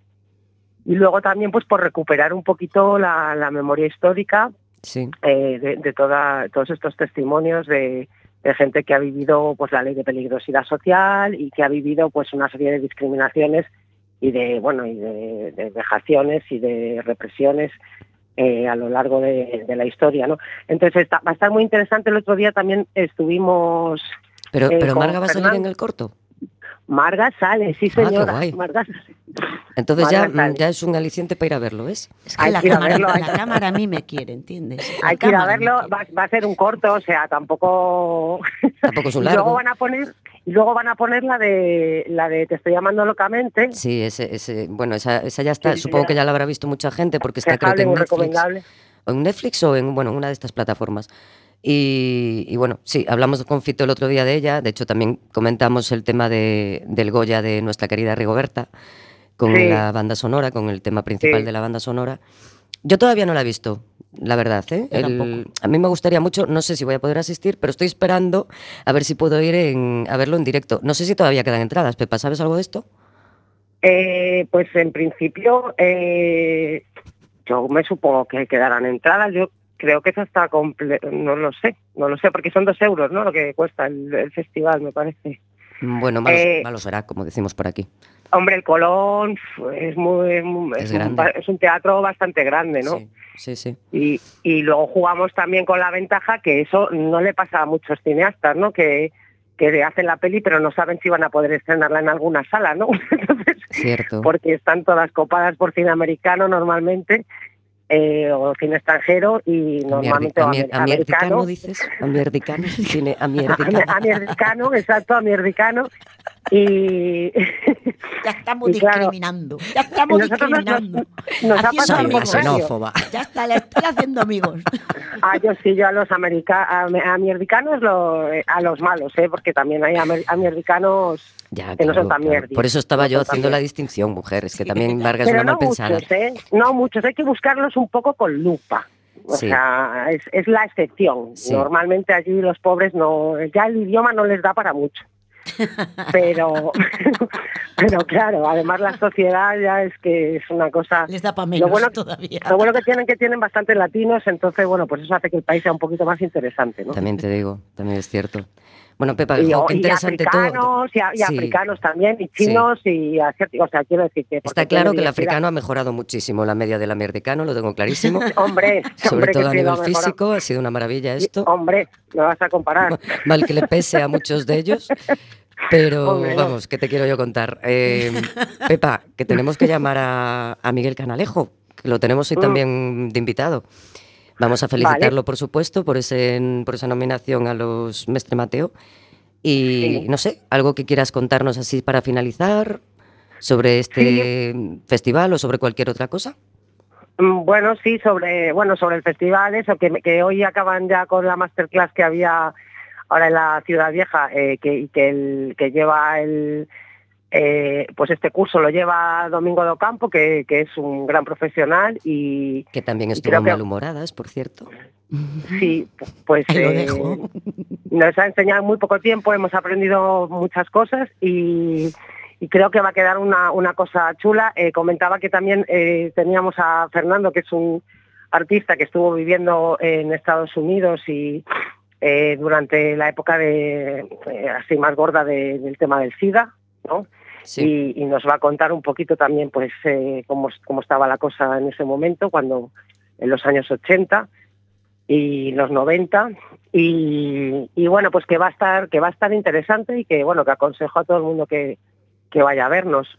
Y luego también pues por recuperar un poquito la, la memoria histórica Sí. eh, de, de toda, todos estos testimonios de, de gente que ha vivido pues la ley de peligrosidad social y que ha vivido pues una serie de discriminaciones y de bueno y de, de vejaciones y de represiones eh, a lo largo de, de la historia, ¿no? Entonces está, va a estar muy interesante. El otro día también estuvimos... Pero, eh, pero con Marga va a salir Fernando. en el corto. Marga sale, sí Ah, qué señora. guay. Marga sale. Entonces ya, Marga sale. ya es un aliciente para ir a verlo, ¿ves? Es que Hay la que ir a cámara, verlo, hay- la cámara a mí me quiere, ¿entiendes? La Hay que ir a cámara me verlo, quiere. va, va a ser un corto, o sea, tampoco... Tampoco es un Luego largo. van a poner, Y luego van a poner la de la de Te estoy llamando locamente. Sí, ese, ese, bueno, esa, esa ya está, Sí, sí, supongo ya. que ya la habrá visto mucha gente porque está creo Dejable, que en muy Netflix. recomendable. O en Netflix o en, bueno, una de estas plataformas. Y, y bueno, sí, hablamos con Fito el otro día de ella, de hecho también comentamos el tema de, del Goya de nuestra querida Rigoberta, con Sí. la banda sonora, con el tema principal Sí. de la banda sonora. Yo todavía no la he visto, la verdad, ¿eh? Yo El- tampoco. a mí me gustaría mucho, no sé si voy a poder asistir, pero estoy esperando a ver si puedo ir en- a verlo en directo. No sé si todavía quedan entradas, Pepa, ¿sabes algo de esto? Eh, pues en principio, eh, yo me supongo que quedarán entradas. Yo creo que eso está completo, no lo sé, no lo sé, porque son dos euros, ¿no? Lo que cuesta el, el festival, me parece. Bueno, malo, Eh, malo será, como decimos por aquí. Hombre, el Colón f- es muy, es, muy- Es es un, grande. ba- es un teatro bastante grande, ¿no? Sí, sí, sí. Y, y luego jugamos también con la ventaja que eso no le pasa a muchos cineastas, ¿no? Que, que hacen la peli pero no saben si van a poder estrenarla en alguna sala, ¿no? Entonces, Cierto. porque están todas copadas por cine americano normalmente, eh, o cine extranjero y normalmente o Amier- amer- americano. Amierdicano, dices? Amierdicano, cine amierdicano. Amierdicano, exacto, amierdicano. Y Ya estamos Y claro, discriminando. Ya estamos nosotros nos- discriminando. nos- nos ha Haciendo pasado Soy una amigos. contrario. xenófoba. Ya está, le estoy haciendo amigos. Ah, yo sí, yo a los america a, a mierdicanos, lo, eh, a los malos, ¿eh? Porque también hay amer- amierdicanos Ya, que no son claro, tan claro. mierdi. Por eso estaba No yo son tan haciendo la mierdi. distinción, mujeres, que también Vargas es Pero una no mal pensada. muchos, ¿eh? No muchos, hay que buscarlos un poco con lupa. O Sí. sea, es, es la excepción. Sí. Normalmente allí los pobres no, ya el idioma no les da para mucho. Pero, pero claro, además la sociedad ya es que es una cosa. Les da para Lo menos bueno, todavía. lo bueno que tienen que tienen bastantes latinos, entonces bueno, pues eso hace que el país sea un poquito más interesante, ¿no? También te digo, también es cierto. Bueno, Pepa, Y, jo, qué y interesante todo. africanos, y, a- y Sí. africanos también, y chinos, y asiáticos, o sea, quiero decir que... Está porque claro tiene que el diversidad. africano ha mejorado muchísimo la media del amierdicano, lo tengo clarísimo. Hombre, Sobre hombre, todo que a sí, lo nivel ha mejorado. físico, ha sido una maravilla esto. Hombre, me vas a comparar. Mal que le pese a muchos de ellos. Pero Hombre, no. vamos, ¿qué te quiero yo contar? Eh, Pepa, que tenemos que llamar a, a Miguel Canalejo, que lo tenemos hoy Mm. también de invitado. Vamos a felicitarlo, por supuesto, por, ese, por esa nominación a los Mestre Mateo. Y Sí. no sé, algo que quieras contarnos así para finalizar sobre este festival o sobre cualquier otra cosa. Mm, Bueno, sí, sobre bueno sobre el festival, eso, que, que hoy acaban ya con la masterclass que había ahora en la Ciudad Vieja, eh, que, y que, el, que lleva el... Eh, pues este curso lo lleva Domingo do Campo, que, que es un gran profesional y Que también y estuvo creo que- malhumoradas, por cierto. sí, pues Ahí lo eh, dejo. nos ha enseñado en muy poco tiempo, hemos aprendido muchas cosas y, y creo que va a quedar una, una cosa chula. Eh, comentaba que también eh, teníamos a Fernando, que es un artista que estuvo viviendo en Estados Unidos y eh, durante la época de eh, así más gorda de- del tema del SIDA, ¿no? Sí. Y, y nos va a contar un poquito también pues eh, cómo, cómo estaba la cosa en ese momento, cuando en los años ochenta y los noventa y, y bueno, pues que va a estar que va a estar interesante y que bueno, que aconsejo a todo el mundo que, que vaya a vernos.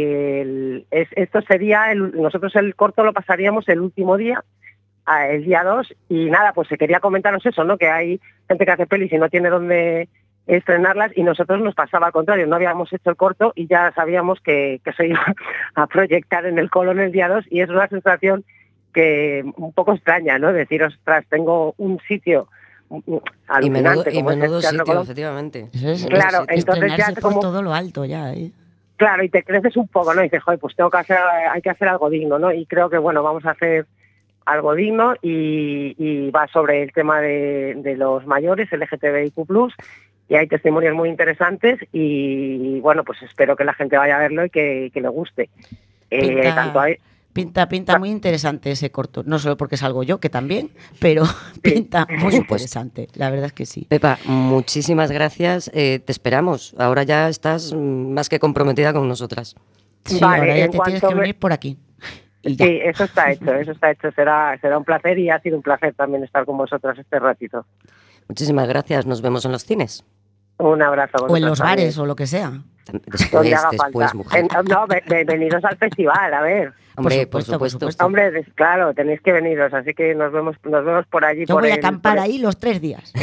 El- es- esto sería el, nosotros el corto lo pasaríamos el último día, a- el día dos, y nada, pues se quería comentaros eso, ¿no? Que hay gente que hace pelis y no tiene dónde estrenarlas y nosotros nos pasaba al contrario, no habíamos hecho el corto y ya sabíamos que, que se iba a proyectar en el Colón el día dos y es una sensación que un poco extraña, ¿no? Decir, ostras, tengo un sitio mm, Y alucinante menudo, y como es el menudo Teatro sitio, Colón. efectivamente. Eso es, Claro, es- entonces ya estrenarse por como- todo lo alto ya, ¿eh? Claro, y te creces un poco, ¿no? Y dices, joder, pues tengo que hacer, hay que hacer algo digno, ¿no? Y creo que, bueno, vamos a hacer algo digno y, y va sobre el tema de, de los mayores, L G T B I Q plus, y hay testimonios muy interesantes y, bueno, pues espero que la gente vaya a verlo y que, que le guste. Eh, Pinta- tanto hay, Pinta, pinta muy interesante ese corto. No solo porque salgo yo, que también, pero pinta muy supuesto. interesante. La verdad es que sí. Pepa, muchísimas gracias. Eh, te esperamos. Ahora ya estás mm, más que comprometida con nosotras. Sí, Vale, ahora ya en te tienes cuanto que me- venir por aquí. Y ya. sí, eso está hecho, eso está hecho. Será, será un placer y ha sido un placer también estar con vosotras este ratito. Muchísimas gracias. Nos vemos en los cines. Un abrazo. a O en vosotras los también. bares o lo que sea. Tam- Donde Después, haga después, falta. mujer. En- no, ve- ve- venidos al festival, a ver. Hombre, Por por supuesto, por supuesto. supuesto. Hombre, des- claro, tenéis que veniros, así que nos vemos, nos vemos por allí. Yo por voy a el- acampar por el- ahí los tres días.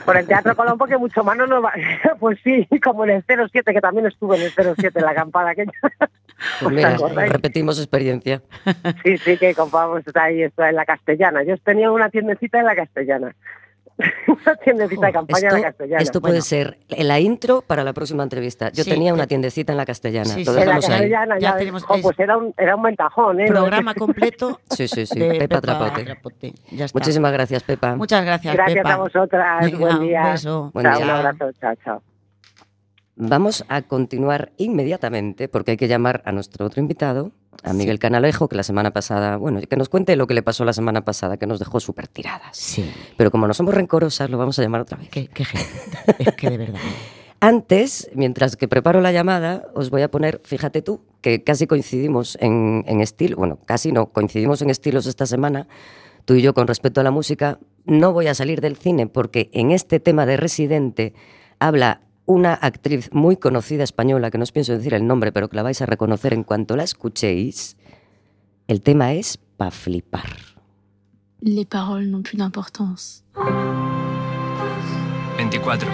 Por el Teatro Colón, porque mucho más no nos va. Pues sí, como en el cero siete, que también estuve en el cero siete, en la acampada aquella. Pues mira, repetimos experiencia. Sí, sí, que compramos ahí esto en la Castellana. Yo tenía una tiendecita en la Castellana. Una tiendecita de campaña esto, en la Castellana. Esto puede bueno. ser la intro para la próxima entrevista. Yo sí, tenía una tiendecita en la Castellana. Sí, sí, en la Castellana ahí. Ya, ya tenemos, oh, pues era un, era un ventajón, ¿eh? Programa completo. Sí, sí, sí. Pepa, Pepa Trapote. Trapote. Ya está. Muchísimas gracias, Pepa. Muchas gracias, Gracias Pepa. a vosotras. Venga, buen día. Un beso. Buen chao, día. Un abrazo. Chao, chao. Vamos a continuar inmediatamente porque hay que llamar a nuestro otro invitado, a Miguel sí. Canalejo, que la semana pasada, bueno, que nos cuente lo que le pasó la semana pasada, que nos dejó súper tiradas. Sí. Pero como no somos rencorosas, lo vamos a llamar otra vez. Qué, qué gente. Es que de verdad. Antes, mientras que preparo la llamada, os voy a poner, fíjate tú, que casi coincidimos en, en estilo, bueno, casi no, coincidimos en estilos esta semana, tú y yo con respecto a la música. No voy a salir del cine porque en este tema de Residente habla una actriz muy conocida española, que no os pienso decir el nombre, pero que la vais a reconocer en cuanto la escuchéis. El tema es pa' flipar. Les paroles n'ont plus d'importance. veinticuatro.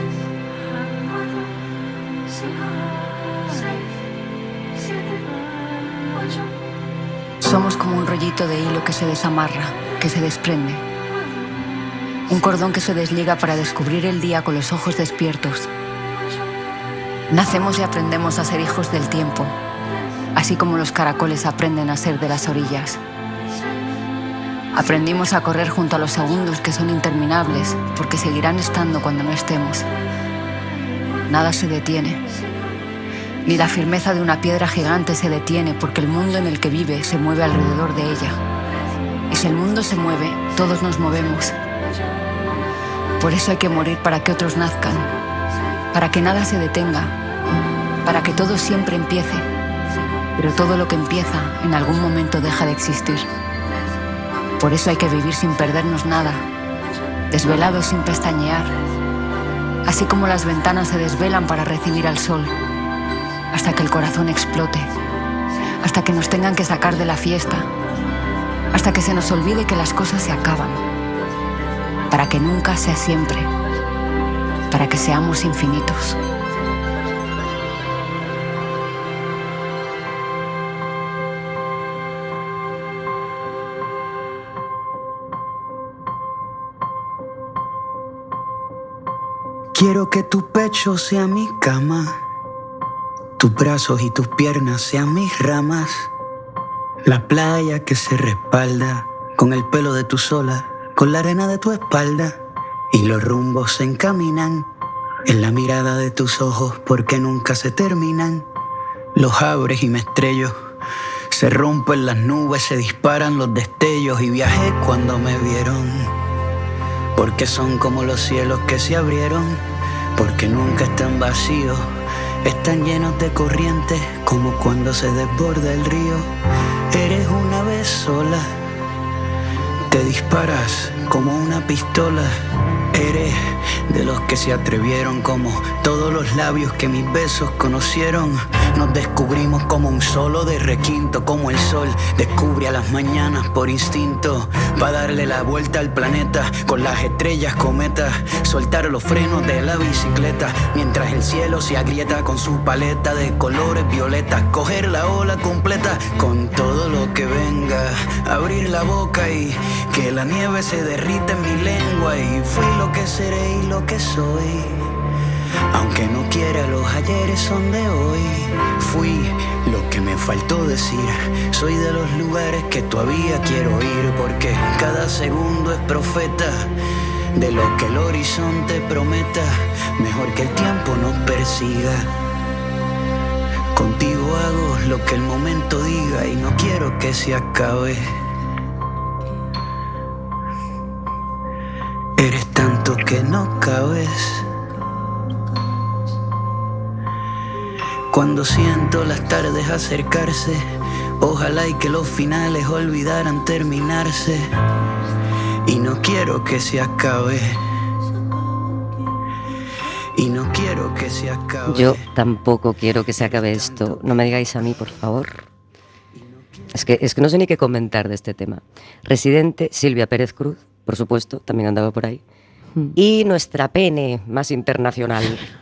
Somos como un rollito de hilo que se desamarra, que se desprende. Un cordón que se desliga para descubrir el día con los ojos despiertos. Nacemos y aprendemos a ser hijos del tiempo, así como los caracoles aprenden a ser de las orillas. Aprendimos a correr junto a los segundos que son interminables, porque seguirán estando cuando no estemos. Nada se detiene. Ni la firmeza de una piedra gigante se detiene, porque el mundo en el que vive se mueve alrededor de ella. Y si el mundo se mueve, todos nos movemos. Por eso hay que morir para que otros nazcan. Para que nada se detenga, para que todo siempre empiece, pero todo lo que empieza en algún momento deja de existir. Por eso hay que vivir sin perdernos nada, desvelados sin pestañear, así como las ventanas se desvelan para recibir al sol, hasta que el corazón explote, hasta que nos tengan que sacar de la fiesta, hasta que se nos olvide que las cosas se acaban, para que nunca sea siempre. Para que seamos infinitos. Quiero que tu pecho sea mi cama, tus brazos y tus piernas sean mis ramas, la playa que se respalda con el pelo de tu sola, con la arena de tu espalda. Y los rumbos se encaminan en la mirada de tus ojos porque nunca se terminan. Los abres y me estrello, se rompen las nubes, se disparan los destellos. Y viajé cuando me vieron, porque son como los cielos que se abrieron, porque nunca están vacíos, están llenos de corrientes como cuando se desborda el río. Eres una vez sola, te disparas como una pistola. Eres de los que se atrevieron como todos los labios que mis besos conocieron. Nos descubrimos como un solo de requinto, como el sol descubre a las mañanas por instinto, pa' darle la vuelta al planeta con las estrellas cometas, soltar los frenos de la bicicleta mientras el cielo se agrieta con su paleta de colores violetas, coger la ola completa con todo lo que venga, abrir la boca y que la nieve se derrita en mi lengua. Y fui lo que seré y lo que soy, aunque no quiera, los ayeres son de hoy. Fui lo que me faltó decir, soy de los lugares que todavía quiero ir, porque cada segundo es profeta de lo que el horizonte prometa. Mejor que el tiempo nos persiga, contigo hago lo que el momento diga y no quiero que se acabe. Eres tanto que no cabes. Cuando siento las tardes acercarse, ojalá y que los finales olvidaran terminarse. Y no quiero que se acabe. Y no quiero que se acabe. Yo tampoco quiero que se acabe esto. No me digáis a mí, por favor. Es que, es que no sé ni qué comentar de este tema. Residente, Silvia Pérez Cruz, por supuesto, también andaba por ahí. Y nuestra pene más internacional.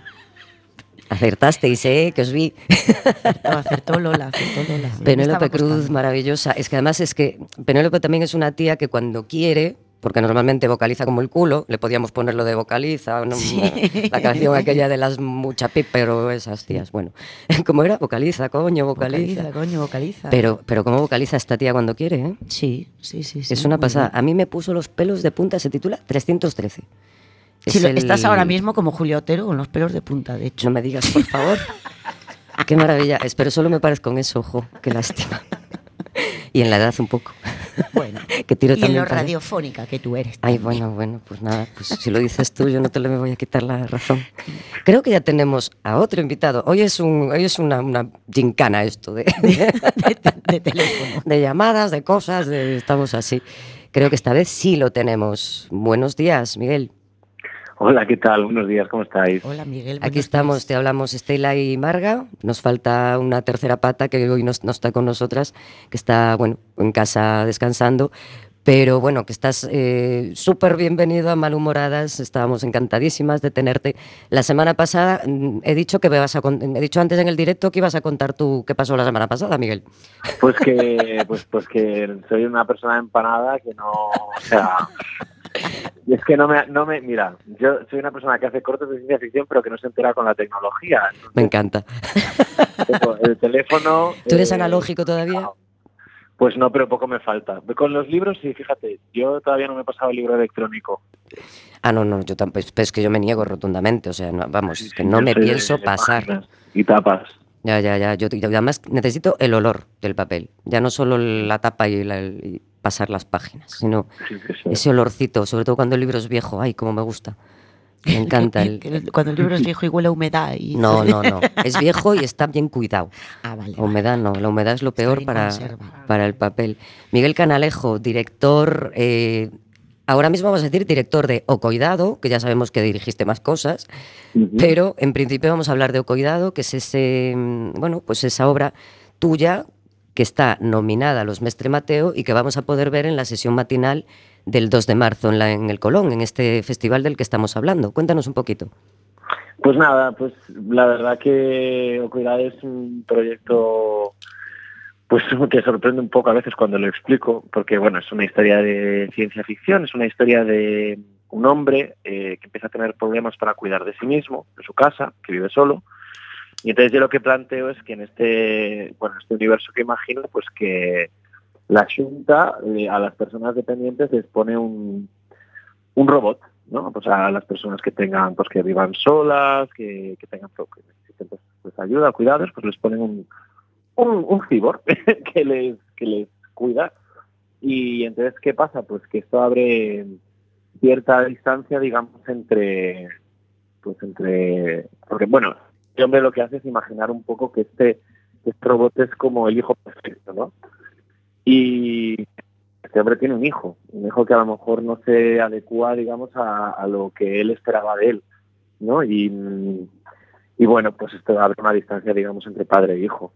Acertasteis, ¿eh? Que os vi. Acertó, acertó Lola, acertó Lola. Penélope Cruz, maravillosa. Es que además es que Penélope también es una tía que cuando quiere, porque normalmente vocaliza como el culo, le podíamos ponerlo de vocaliza, ¿no? Sí. La canción aquella de las muchapip, pero esas tías, bueno, ¿cómo era? Vocaliza, coño, vocaliza. Vocaliza, coño, vocaliza. Pero, pero ¿cómo vocaliza esta tía cuando quiere, eh? Sí, sí, sí. sí es una muy pasada. bien. A mí me puso los pelos de punta, se titula trescientos trece. Sí, Es lo- el- Estás ahora mismo como Julio Otero con los pelos de punta, de hecho. No me digas, por favor. Qué maravilla. Espero solo me parezco en eso, ojo, qué lástima. Y en la edad un poco. Bueno, que tiro y en también lo para- radiofónica que tú eres. Ay, bueno, bueno, pues nada, pues si lo dices tú, yo no te le voy a quitar la razón. Creo que ya tenemos a otro invitado. Hoy es un, hoy es una, una gincana esto de, de, de teléfono. De llamadas, de cosas, de, estamos así. Creo que esta vez sí lo tenemos. Buenos días, Miguel. Hola, ¿qué tal? Buenos días, ¿cómo estáis? Hola, Miguel. Aquí estamos, te hablamos Estela y Marga. Nos falta una tercera pata que hoy no, no está con nosotras, que está, bueno, en casa descansando. Pero bueno, que estás eh, súper bienvenido a Malhumoradas. Estábamos encantadísimas de tenerte. La semana pasada mm, he dicho que me vas a con- he dicho antes en el directo que ibas a contar tú qué pasó la semana pasada, Miguel. Pues que, pues, pues que soy una persona empanada que no, o sea, y es que no me, no me, mira, yo soy una persona que hace cortos de ciencia ficción, pero que no se entera con la tecnología. Me encanta. Tengo el teléfono. ¿Tú eres eh, analógico todavía? Pues no, pero poco me falta. Con los libros, sí, fíjate, yo todavía no me he pasado el libro electrónico. Ah, no, no, yo tampoco, es que yo me niego rotundamente, o sea, no, vamos, es que Sí, no yo me soy de- pienso de pasar. páginas y tapas. Ya, ya, ya, yo, yo además necesito el olor del papel, ya no solo la tapa y, la- y pasar las páginas, sino Sí, sí, sí. ese olorcito, sobre todo cuando el libro es viejo, ay, cómo me gusta. Me encanta el... Que el- Cuando el libro es viejo y huele a humedad. Y... No, no, no, es viejo y está bien cuidado. Ah, vale. La humedad no, la humedad es lo peor bien para, conservado. para el papel. Miguel Canalejo, director, eh, ahora mismo vamos a decir director de O Coidado, que ya sabemos que dirigiste más cosas, pero en principio vamos a hablar de O Coidado, que es ese, mm, bueno, pues esa obra tuya que está nominada a los Mestre Mateo y que vamos a poder ver en la sesión matinal del dos de marzo en, la, en el Colón, en este festival del que estamos hablando. Cuéntanos un poquito. Pues nada, pues la verdad que Ocuidad es un proyecto pues que sorprende un poco a veces cuando lo explico, porque bueno, es una historia de ciencia ficción, es una historia de un hombre eh, que empieza a tener problemas para cuidar de sí mismo, de su casa, que vive solo, y entonces yo lo que planteo es que en este, bueno, este universo que imagino, pues que la Xunta eh, a las personas dependientes les pone un, un robot, ¿no? Pues a las personas que tengan, pues que vivan solas, que, que tengan que necesiten pues, pues, ayuda, cuidados, pues les ponen un un, un cyborg que les que les cuida. Y entonces, ¿qué pasa? Pues que esto abre cierta distancia, digamos, entre pues entre porque bueno, este hombre lo que hace es imaginar un poco que este, este robot es como el hijo perfecto, ¿no? Y este hombre tiene un hijo, un hijo que a lo mejor no se adecua, digamos, a, a lo que él esperaba de él, ¿no? Y, y bueno, pues esto abre una distancia, digamos, entre padre e hijo.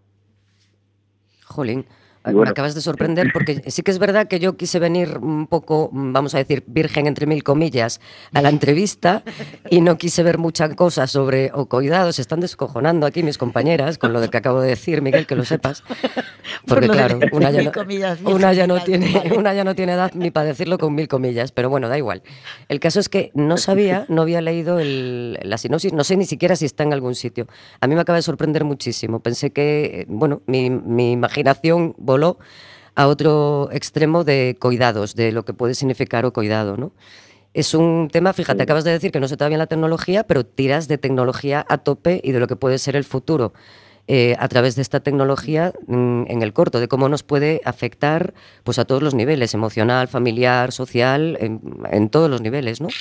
Jolín, Y me bueno, acabas de sorprender porque sí que es verdad que yo quise venir un poco, vamos a decir, virgen entre mil comillas, a la entrevista y no quise ver muchas cosas sobre O Coidado. Se están descojonando aquí mis compañeras con lo de que acabo de decir, Miguel, que lo sepas. Porque Por lo de claro, entre una ya, mil no, comillas, una, ya no virgen, tiene, vale. una ya no tiene edad ni para decirlo con mil comillas, pero bueno, da igual. El caso es que no sabía, no había leído el, la sinopsis, no sé ni siquiera si está en algún sitio. A mí me acaba de sorprender muchísimo. Pensé que, bueno, mi, mi imaginación voló a otro extremo de coidados, de lo que puede significar O Coidado, ¿no? Es un tema, fíjate, acabas de decir que no se te da bien la tecnología, pero tiras de tecnología a tope y de lo que puede ser el futuro eh, a través de esta tecnología mm, en el corto, de cómo nos puede afectar pues a todos los niveles, emocional, familiar, social, en, en todos los niveles, ¿no?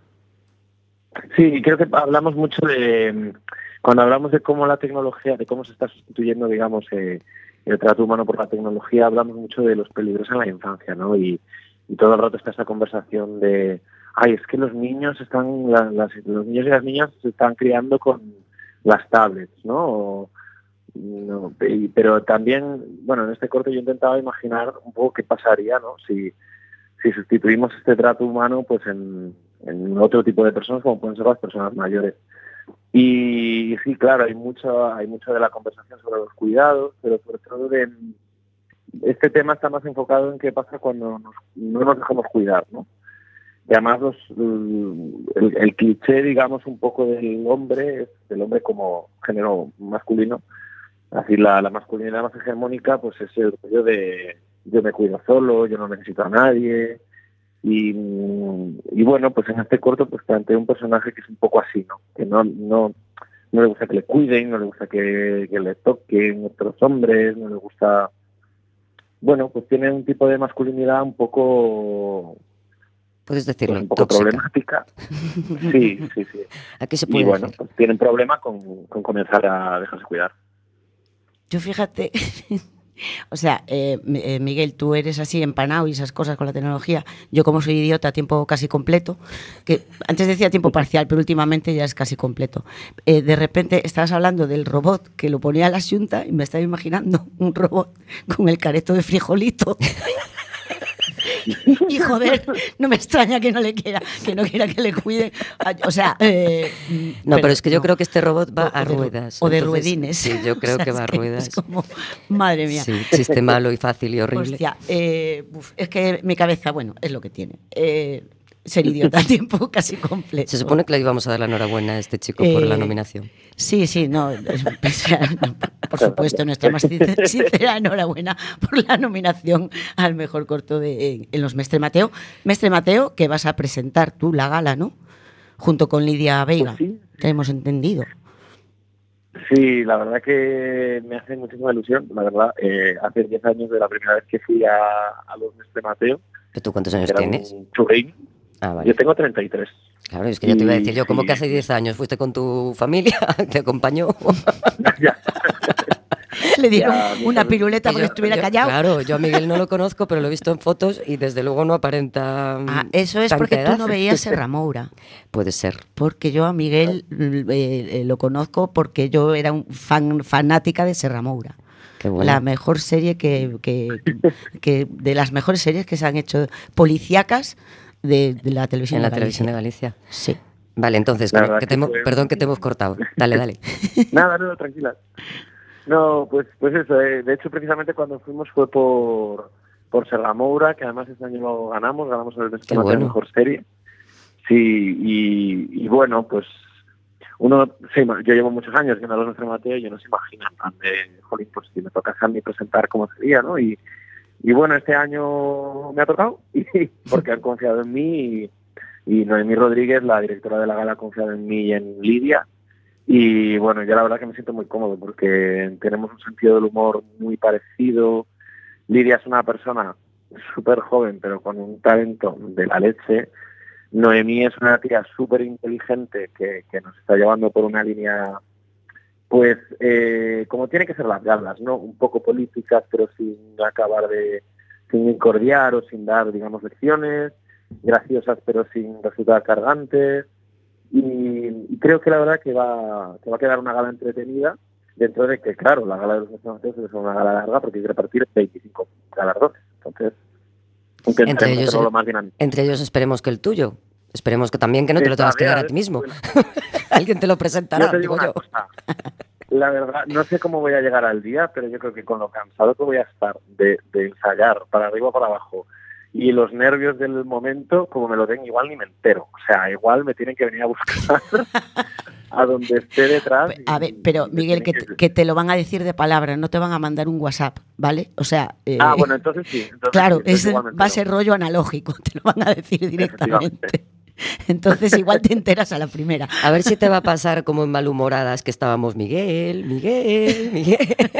Sí, creo que hablamos mucho de, cuando hablamos de cómo la tecnología, de cómo se está sustituyendo, digamos, eh, el trato humano por la tecnología, hablamos mucho de los peligros en la infancia, ¿no? Y, y todo el rato está esta conversación de, ay, es que los niños están, la, las, los niños y las niñas se están criando con las tablets, ¿no? O, no, y- pero también, bueno, en este corto yo intentaba imaginar un poco qué pasaría, ¿no? Si, si sustituimos este trato humano pues en, en otro tipo de personas, como pueden ser las personas mayores. Y, y sí, claro, hay mucho, hay mucho de la conversación sobre los cuidados, pero sobre todo de, este tema está más enfocado en qué pasa cuando nos, no nos dejamos cuidar, ¿no? Y además los, el, el cliché, digamos, un poco del hombre, del hombre como género masculino, así la, la masculinidad más hegemónica, pues es el rollo de yo me cuido solo, yo no necesito a nadie. Y, y bueno, pues en este corto pues plantea un personaje que es un poco así, ¿no? Que no, no, no le gusta que le cuiden, no le gusta que, que le toquen otros hombres, no le gusta... Bueno, pues tiene un tipo de masculinidad un poco... Puedes decirlo, pues un poco tóxica. Problemática. Sí, sí, sí. ¿A qué se puede y bueno, decir? pues tienen problema con, con comenzar a dejarse cuidar. Yo fíjate, o sea, eh, eh, Miguel, tú eres así empanado y esas cosas con la tecnología. Yo como soy idiota a tiempo casi completo, que antes decía tiempo parcial, pero últimamente ya es casi completo. Eh, de repente estabas hablando del robot que lo ponía a la xunta y me estaba imaginando un robot con el careto de frijolito. Y joder, no me extraña que no le quiera, que no quiera que le cuiden. O sea, eh, no, pero, pero es que yo no. creo que este robot va o, a o de, ruedas. O de entonces, ruedines. Sí, yo creo o sea, que va a ruedas. Es como, madre mía. Sí, chiste malo y fácil y horrible. Hostia, eh, uf, es que mi cabeza, bueno, es lo que tiene. Eh, ser idiota a tiempo casi completo. Se supone que le íbamos a dar la enhorabuena a este chico eh, por la nominación. Sí, sí, no, por supuesto, nuestra más sincera enhorabuena por la nominación al mejor corto de, en los Mestre Mateo. Mestre Mateo, que vas a presentar tú la gala, ¿no? Junto con Lidia Veiga, pues sí. Que hemos entendido. Sí, la verdad que me hace muchísima ilusión. La verdad, eh, hace diez años de la primera vez que fui a, a los Mestre Mateo. ¿Pero tú cuántos años tienes? Un churrín. Ah, vale. Yo tengo treinta y tres. Claro, es que ya te iba a decir yo, ¿cómo sí. que hace diez años fuiste con tu familia? ¿Te acompañó? Le dieron ya, una piruleta porque yo, estuviera yo, callado. Claro, yo a Miguel no lo conozco, pero lo he visto en fotos y desde luego no aparenta. Ah, eso es porque edad. Tú no veías Serra Moura. Puede ser. Porque yo a Miguel eh, eh, lo conozco porque yo era un fan fanática de Serra Moura. Qué bueno. La mejor serie que, que, que de las mejores series que se han hecho policíacas de, de la televisión en la de televisión de Galicia. Sí. Vale, entonces, que, que te hemos, perdón que te hemos cortado. Dale, dale. Nada, no, tranquila. No, pues pues eso. Eh. De hecho, precisamente cuando fuimos fue por por Serra Moura, que además este año lo ganamos, ganamos el Mestre Mateo de mejor serie. Sí, y, y bueno, pues uno, sí, yo llevo muchos años viendo a los Mestre Mateo y yo no se imagina, de, jolín, pues si me toca a mí presentar cómo sería, ¿no? Y Y bueno, este año me ha tocado porque han confiado en mí y, y Noemí Rodríguez, la directora de la gala, ha confiado en mí y en Lidia. Y bueno, yo la verdad que me siento muy cómodo porque tenemos un sentido del humor muy parecido. Lidia es una persona súper joven, pero con un talento de la leche. Noemí es una tía súper inteligente que, que nos está llevando por una línea... Pues eh, como tiene que ser las galas, ¿no? Un poco políticas, pero sin acabar de, sin incordiar o sin dar, digamos, lecciones, graciosas pero sin resultar cargantes. Y, y creo que la verdad que va, que va a quedar una gala entretenida, dentro de que, claro, la gala de los Mestre Mateo es una gala larga porque hay que repartir veinticinco galardones. Entonces, entre ellos, lo más dinámico. Entre ellos esperemos que el tuyo. Esperemos que también que no te lo tengas que dar a ti mismo. Bueno. Alguien te lo presentará, yo te digo digo yo. Cosa. La verdad, no sé cómo voy a llegar al día, pero yo creo que con lo cansado que voy a estar de, de ensayar para arriba o para abajo y los nervios del momento, como me lo den, igual ni me entero. O sea, igual me tienen que venir a buscar a donde esté detrás. A ver, pero Miguel, que te, que te lo van a decir de palabra, no te van a mandar un WhatsApp, ¿vale? O sea... Eh, ah, bueno, entonces sí. Entonces claro, sí, entonces es, va a ser rollo analógico, te lo van a decir directamente. Entonces igual te enteras a la primera. A ver si te va a pasar como en Malhumoradas, que estábamos Miguel, Miguel, Miguel.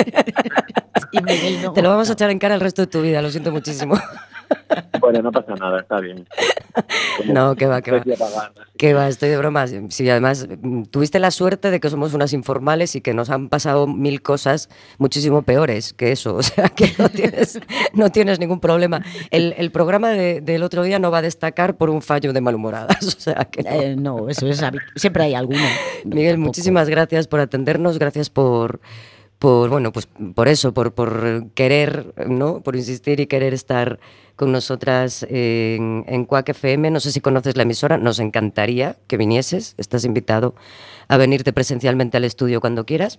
Y Miguel no. Te lo vamos a echar en cara el resto de tu vida, lo siento muchísimo. Bueno, no pasa nada, está bien. Como no, que va, que va. Que va, estoy de broma. Sí, además, tuviste la suerte de que somos unas informales y que nos han pasado mil cosas muchísimo peores que eso. O sea, que no tienes, no tienes ningún problema. El, el programa de, del otro día no va a destacar por un fallo de Malhumoradas. O sea, que no. Eh, no, eso es... Siempre hay alguno. Miguel, tampoco. Muchísimas gracias por atendernos, gracias por... por, bueno, pues por eso, por, por querer, ¿no? Por insistir y querer estar con nosotras en, en Quack F M. No sé si conoces la emisora, nos encantaría que vinieses. Estás invitado a venirte presencialmente al estudio cuando quieras.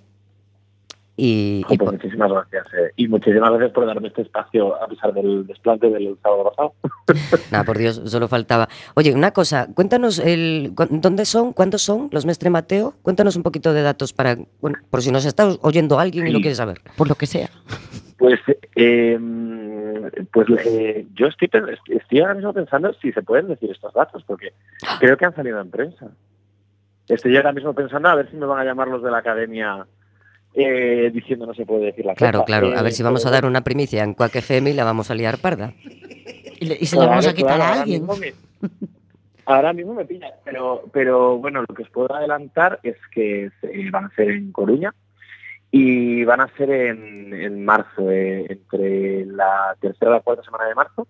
Y, oh, y pues muchísimas gracias. Eh. Y muchísimas gracias por darme este espacio a pesar del desplante del sábado pasado. Nada, por Dios, solo faltaba. Oye, una cosa, cuéntanos, el, ¿dónde son? ¿Cuántos son los Mestre Mateo? Cuéntanos un poquito de datos para, bueno, por si nos está oyendo alguien sí. y lo quiere saber. Por lo que sea. Pues, eh, pues eh, yo estoy, estoy ahora mismo pensando si se pueden decir estos datos, porque creo que han salido en prensa. Estoy ahora mismo pensando a ver si me van a llamar los de la academia eh, diciendo no se puede decir la Claro, cosa. claro, eh, a ver si vamos a dar una primicia en Quack F M y la vamos a liar parda. Y, le, y se claro, le vamos a quitar claro, a alguien. Ahora mismo, me, ahora mismo me pilla, pero, pero bueno, lo que os puedo adelantar es que se, van a ser en Coruña. Y van a ser en, en marzo, eh, entre la tercera y la cuarta semana de marzo.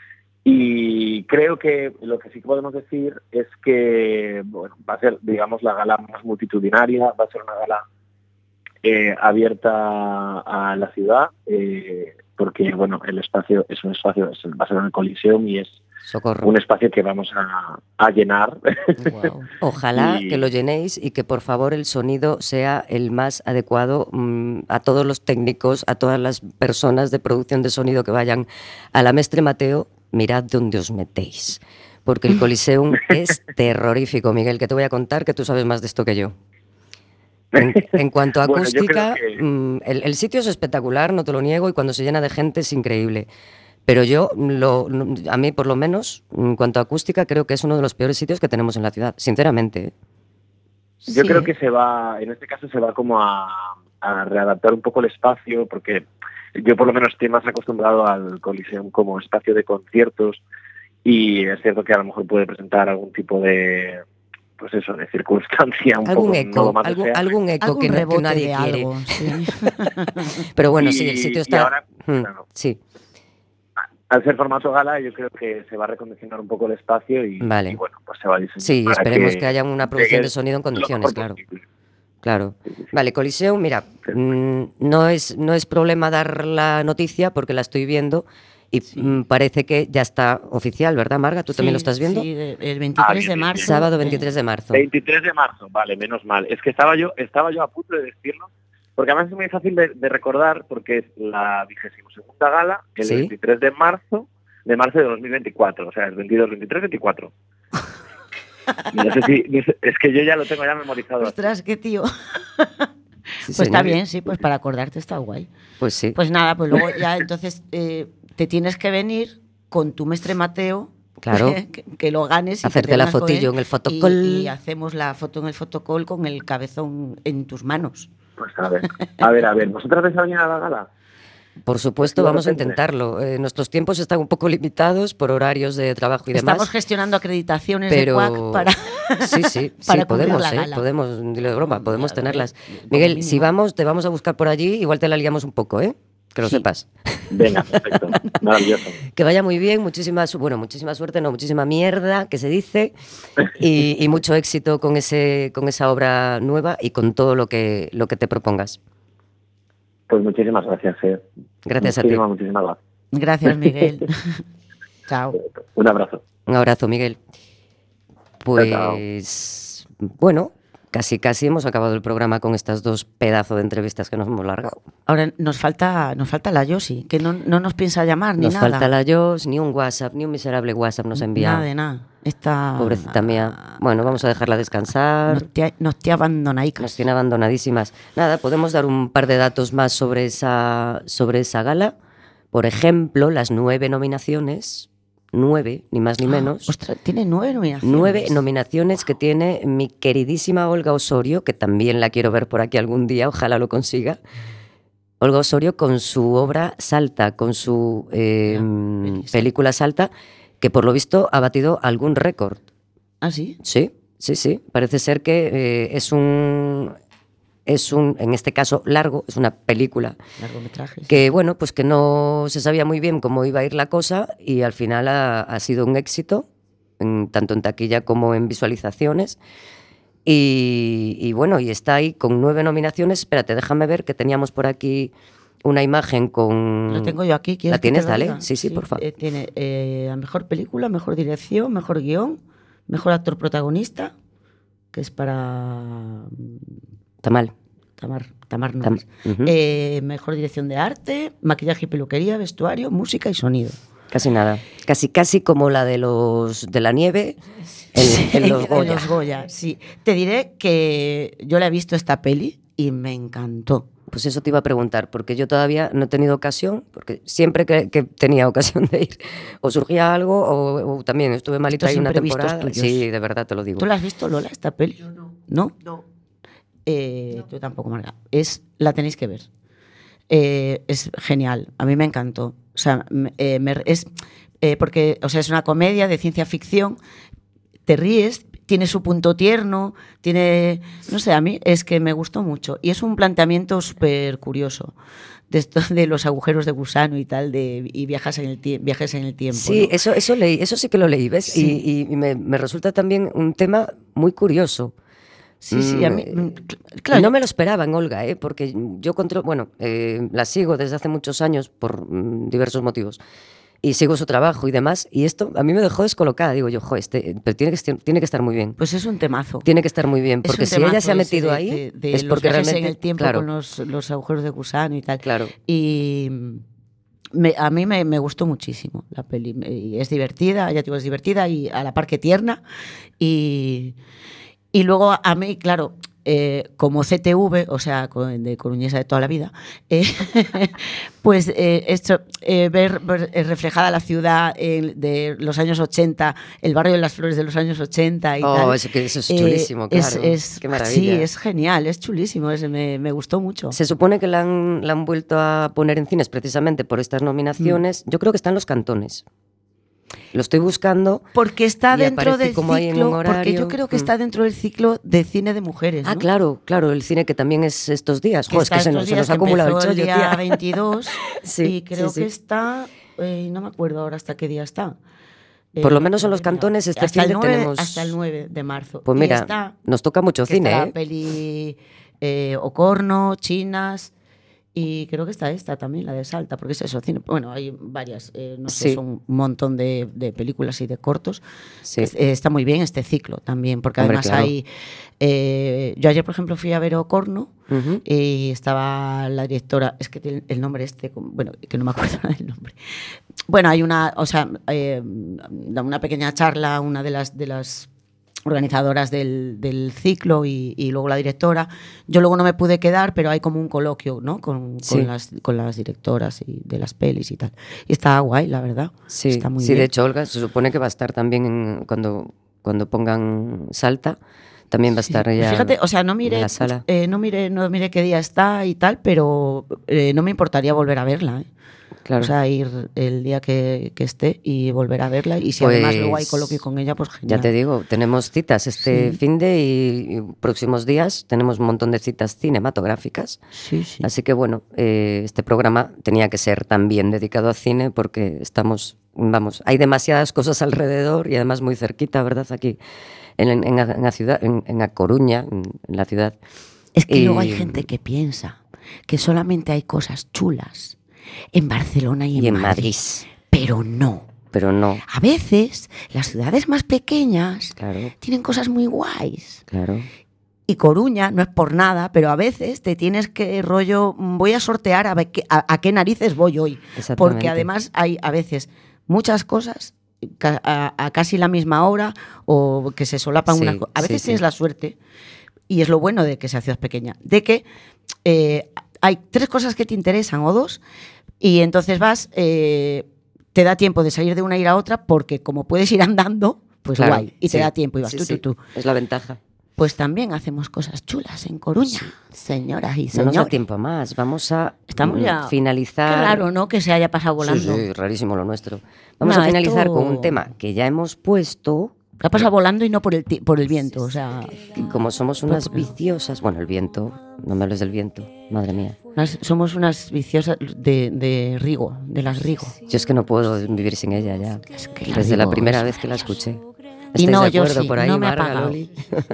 Y creo que lo que sí que podemos decir es que bueno, va a ser, digamos, la gala más multitudinaria, va a ser una gala eh, abierta a la ciudad, eh, porque bueno, el espacio es un espacio, es, va a ser una colisión y es Socorro. Un espacio que vamos a, a llenar. Wow. Ojalá y... que lo llenéis y que por favor el sonido sea el más adecuado mmm, a todos los técnicos, a todas las personas de producción de sonido que vayan a la Mestre Mateo. Mirad dónde os metéis, porque el Coliseum es terrorífico. Miguel, que te voy a contar que tú sabes más de esto que yo. En, en cuanto a bueno, acústica, que... mmm, el, el sitio es espectacular, no te lo niego, y cuando se llena de gente es increíble. Pero yo, lo, a mí por lo menos, en cuanto a acústica, creo que es uno de los peores sitios que tenemos en la ciudad, sinceramente. Yo sí. creo que se va, en este caso se va como a, a readaptar un poco el espacio, porque yo por lo menos estoy más acostumbrado al Coliseum como espacio de conciertos, y es cierto que a lo mejor puede presentar algún tipo de, pues eso, de circunstancia un algún poco eco, no algún, algún eco algún que, que nadie de quiere. Algo, sí. Pero bueno, y, sí, el sitio está... Ahora, hmm, claro, sí. Al ser formato gala, yo creo que se va a recondicionar un poco el espacio y, vale. y bueno, pues se va a diseñar. Sí, para esperemos que, que haya una producción de sonido en condiciones, claro. Posible. Claro. Vale, Coliseum, mira, mmm, no es, no es problema dar la noticia porque la estoy viendo y sí. mmm, parece que ya está oficial, ¿verdad, Marga? ¿Tú sí, también lo estás viendo? Sí, el veintitrés ah, bien, de marzo. Bien. Sábado veintitrés de marzo. veintitrés de marzo, vale, menos mal. Es que estaba yo, estaba yo a punto de decirlo, porque además es muy fácil de, de recordar porque es la vigésima segunda gala, el ¿sí? veintitrés de marzo de marzo de dos mil veinticuatro, o sea, es veintidós, veintitrés, veinticuatro. No sé si, es que yo ya lo tengo ya memorizado. Ostras, qué tío. Sí, pues señor. Está bien, sí, pues para acordarte está guay. Pues sí. Pues nada, pues luego ya entonces eh, te tienes que venir con tu Mestre Mateo. Claro. que, que lo ganes. Y hacerte la fotillo en el fotocall. Y, y hacemos la foto en el fotocall con el cabezón en tus manos. Pues a ver, a ver, a ver. ¿Vosotras vais a venir a la gala? Por supuesto, vamos a intentarlo. Eh, nuestros tiempos están un poco limitados por horarios de trabajo y demás. Estamos gestionando acreditaciones pero... de Quack para sí, sí, para sí podemos, la ¿eh? gala. podemos, dile de broma, podemos claro, tenerlas. eh, Miguel, si vamos, te vamos a buscar por allí, igual te la liamos un poco, ¿eh? Que lo sí. sepas. Venga, perfecto, maravilloso. Que vaya muy bien, muchísima, bueno, muchísima suerte, no, muchísima mierda, que se dice, y, y mucho éxito con ese, con esa obra nueva y con todo lo que, lo que te propongas. Pues muchísimas gracias. Eh. Gracias muchísimas, a ti. Muchísimas gracias. Gracias, Miguel. Chao. Un abrazo. Un abrazo, Miguel. Pues, chao. Bueno, casi casi hemos acabado el programa con estas dos pedazos de entrevistas que nos hemos largado. Ahora nos falta, nos falta la Yosi, que no, no nos piensa llamar ni nos nada. Nos falta la Yos, ni un WhatsApp, ni un miserable WhatsApp nos ha enviado. Nada de nada. Esta... Pobrecita mía. Bueno, vamos a dejarla descansar. Nos tiene, nos tiene abandonadicas. Nos tiene abandonadísimas. Nada, podemos dar un par de datos más sobre esa, sobre esa gala. Por ejemplo, las nueve nominaciones, nueve, ni más ni menos. Ah, ostras, tiene nueve nominaciones. Nueve nominaciones que tiene mi queridísima Olga Osorio, que también la quiero ver por aquí algún día, ojalá lo consiga. Olga Osorio con su obra Salta, con su eh, ah, película Salta, que por lo visto ha batido algún récord. ¿Ah, sí? Sí, sí, sí. Parece ser que eh, es un, es un, en este caso, largo, es una película. Largometraje. Sí. Que, bueno, pues que no se sabía muy bien cómo iba a ir la cosa y al final ha, ha sido un éxito, en, tanto en taquilla como en visualizaciones. Y, y bueno, y está ahí con nueve nominaciones. Espérate, déjame ver que teníamos por aquí una imagen con... Lo tengo yo aquí. ¿La tienes? Que Dale. diga? Sí, sí, sí, por favor. Eh, tiene eh, la mejor película, mejor dirección, mejor guión, mejor actor protagonista, que es para... Tamal. Tamar, Tamar no Tam- es. uh-huh. eh, mejor dirección de arte, maquillaje y peluquería, vestuario, música y sonido. Casi nada. Casi, casi como la de los de la nieve en, en los Goya. En los Goya, sí. Te diré que yo la he visto esta peli y me encantó. Pues eso te iba a preguntar, porque yo todavía no he tenido ocasión, porque siempre que, que tenía ocasión de ir, o surgía algo, o, o también estuve malita ahí una temporada. Tuyos. Sí, de verdad te lo digo. ¿Tú la has visto, Lola, esta peli? Yo no. ¿No? No. Eh, no. Tú tampoco, Marga. Es, la tenéis que ver. Eh, es genial. A mí me encantó. O sea, eh, me, es eh, porque, o sea, es una comedia de ciencia ficción. Te ríes, tiene su punto tierno, tiene, no sé, a mí es que me gustó mucho. Y es un planteamiento súper curioso de esto de los agujeros de gusano y tal, de y viajas en el tie- viajes en el tiempo. Sí, ¿no? eso, eso leí, eso sí que lo leí, ¿ves? Sí. Y, y me, me resulta también un tema muy curioso. Sí, sí, a mí, Mm, claro, no yo- me lo esperaba en Olga, ¿eh? Porque yo controlo, bueno, eh, la sigo desde hace muchos años por mm, diversos motivos y sigo su trabajo y demás, y esto a mí me dejó descolocada. Digo yo, jo, este, pero tiene que, estar- tiene que estar muy bien. Pues es un temazo. Tiene que estar muy bien, Es porque un si ella temazo se ha ese metido de- ahí, de, de es los porque viajes realmente... en el tiempo claro, con los, los agujeros de gusano y tal. claro. Y me- a mí me, me gustó muchísimo la peli. Me- y es divertida, ya te digo, es divertida y a la par que tierna. Y, y luego a mí, claro, eh, como C T V, o sea, co- de coruñesa de toda la vida, eh, pues eh, esto, eh, ver, ver, eh, reflejada la ciudad eh, de los años ochenta, el barrio de las flores de los años ochenta y Oh, tal. eso, que eso es eh, chulísimo, es- claro. es- Qué maravilla. Sí, es genial, es chulísimo, es- me, me gustó mucho. Se supone que la han, la han vuelto a poner en cines precisamente por estas nominaciones. Mm. Yo creo que está en los cantones. Lo estoy buscando. Porque está Y dentro aparece del como ahí en ciclo, un porque horario. yo creo que Mm. está dentro del ciclo de cine de mujeres, Ah, ¿no? claro, claro, el cine que también es estos días. Que Jo, es está que se estos nos, se días, nos ha que acumulado el empezó chollo, el día tía. veintidós Sí, y creo sí, sí. que está, eh, no me acuerdo ahora hasta qué día está. Por lo Eh, menos en los mira, cantones este hasta el fin de nueve, tenemos... hasta el nueve de marzo. Pues Y mira, está, nos toca mucho que cine, está ¿eh? la peli eh, Ocorno, Chinas, y creo que está esta también, la de Salta, porque es eso, cine. Bueno, hay varias, eh, no sé, Sí. son un montón de, de películas y de cortos. Sí. Es- eh, está muy bien este ciclo también, porque Hombre, además claro. hay... eh, yo ayer, por ejemplo, fui a ver Ocorno Ujú. y estaba la directora, es que tiene el nombre este, bueno, que no me acuerdo nada del nombre. Bueno, hay una, o sea, eh, da una pequeña charla, una de las, de las organizadoras del, del ciclo y, y luego la directora. Yo luego no me pude quedar, pero hay como un coloquio, ¿no? Con, Sí. con, las, con las directoras y de las pelis y tal. Y está guay, la verdad. Sí, está muy sí, bien. de hecho, Olga, se supone que va a estar también en- cuando, cuando pongan Salta, también va a estar ella Fíjate, o sea, no miré, en la sala. eh, no miré, no miré qué día está y tal, pero eh, no me importaría volver a verla, ¿eh? Claro. O sea, ir el día que, que esté y volver a verla. Y si además luego hay Pues, coloquio con ella, pues Ya genial. te digo, tenemos citas este Sí. fin de y, y próximos días tenemos un montón de citas cinematográficas. Sí, sí. Así que bueno, eh, este programa tenía que ser también dedicado a cine porque estamos, vamos, hay demasiadas cosas alrededor y además muy cerquita, ¿verdad? Aquí en, en, en la- en la ciudad, en, en A Coruña, en, en la ciudad. Es que Y- luego hay gente que piensa que solamente hay cosas chulas en Barcelona y en, y en Madrid. Madrid. Pero no. Pero no, A veces las ciudades más pequeñas claro, tienen cosas muy guays. claro. Y Coruña, no es por nada, pero a veces te tienes que rollo, mm, voy a sortear a, ver qué- a, a qué narices voy hoy. Exactamente. Porque además hay a veces muchas cosas ca- a, a casi la misma hora o que se solapan Sí, unas co- A sí, veces sí. tienes la suerte, y es lo bueno de que sea ciudad pequeña, de que eh, hay tres cosas que te interesan o dos, y entonces vas, eh, te da tiempo de salir de una e ir a otra, porque como puedes ir andando, pues Claro, guay, y te sí. da tiempo y vas Sí, tú, sí, tú, tú. Es la ventaja. Pues también hacemos cosas chulas en Coruña, señoras y No nos señores. da tiempo más. Vamos a Estamos mm, ya- finalizar. Qué raro, ¿no? Que se haya pasado Sí, volando. sí, rarísimo lo nuestro. Vamos No, a finalizar esto- con un tema que ya hemos puesto. Ha pasado volando y no por el, ti- por el viento, o sea, Y como somos unas Poco. viciosas, bueno, el viento, no me hables del viento, madre mía. unas- somos unas viciosas de, de Rigo, de las Rigo. Yo es que no puedo vivir sin ella ya. Es que la Desde la Rigo primera es vez que la escuché. Y no, de yo acuerdo sí, por ahí, no me ha Marga, pagado. Loli?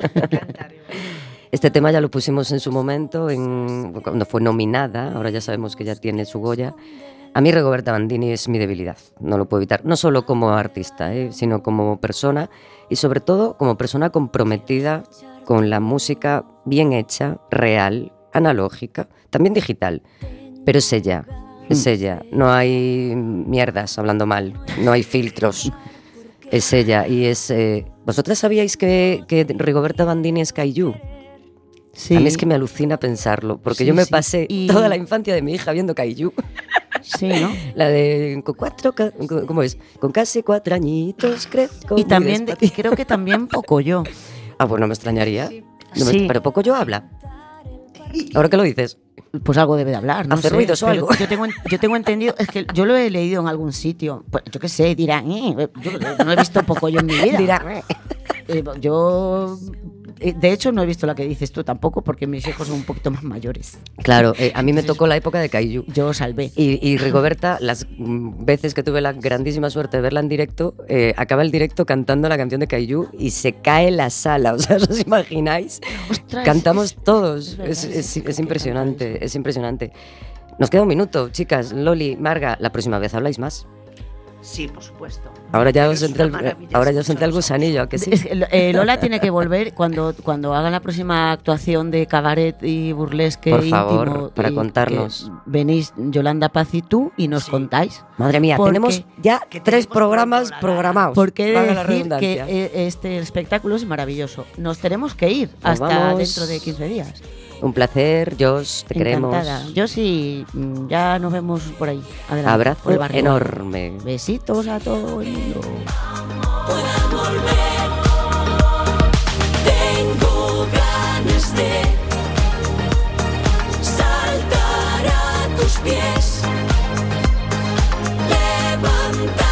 Este tema ya lo pusimos en su momento, en, cuando fue nominada, ahora ya sabemos que ya tiene su Goya. A mí Rigoberta Bandini es mi debilidad, no lo puedo evitar, no solo como artista, ¿eh? sino como persona y sobre todo como persona comprometida con la música bien hecha, real, analógica, también digital, pero es ella, es ella, no hay mierdas hablando mal, no hay filtros, es ella y es... Eh... ¿Vosotras sabíais que, que Rigoberta Bandini es Kaiju? Sí. A mí es que me alucina pensarlo, porque sí, yo me sí. pasé y... toda la infancia de mi hija viendo Kaiju. Sí, ¿no? La de con cuatro, ¿cómo es? Con casi cuatro añitos, crezco. Y también, de, y creo que también Pocoyo. Ah, pues no me extrañaría. Sí. No me, sí. Pero Pocoyo habla. Ahora que lo dices. Pues algo debe de hablar, no ¿Hace sé, ruidos o algo? Yo tengo, yo tengo entendido, es que yo lo he leído en algún sitio. Pues yo qué sé, dirán, eh, yo no he visto Pocoyo en mi vida. Dirán, eh. Eh, yo... De hecho, no he visto la que dices tú tampoco, porque mis hijos son un poquito más mayores. Claro, eh, a mí me tocó la época de Kaiju. Yo salvé. Y, y Rigoberta, las veces que tuve la grandísima suerte de verla en directo, eh, acaba el directo cantando la canción de Kaiju y se cae la sala. O sea, ¿os imagináis? Ostras, Cantamos es, todos. Es, es, es, es impresionante, es impresionante. Nos queda un minuto, chicas. Loli, Marga, la próxima vez habláis más. Sí, por supuesto. Ahora ya os entra el, ahora ya os entra el gusanillo, ¿a que sí? Eh, Lola tiene que volver cuando, cuando hagan la próxima actuación de cabaret y burlesque por íntimo. favor, para contarnos. Venís Yolanda Paz y tú y nos sí. contáis. Madre mía, porque, tenemos ya tres tenemos programas programados. Porque he de decir que este espectáculo es maravilloso. Nos tenemos que ir pues hasta vamos. dentro de quince días. Un placer, Jos, te Encantada. queremos. Yo sí, ya nos vemos por ahí. Adelante, abrazo por el barrio. Enorme. Besitos a todo el mundo. Pueda volver. Tengo ganas de saltar a tus pies.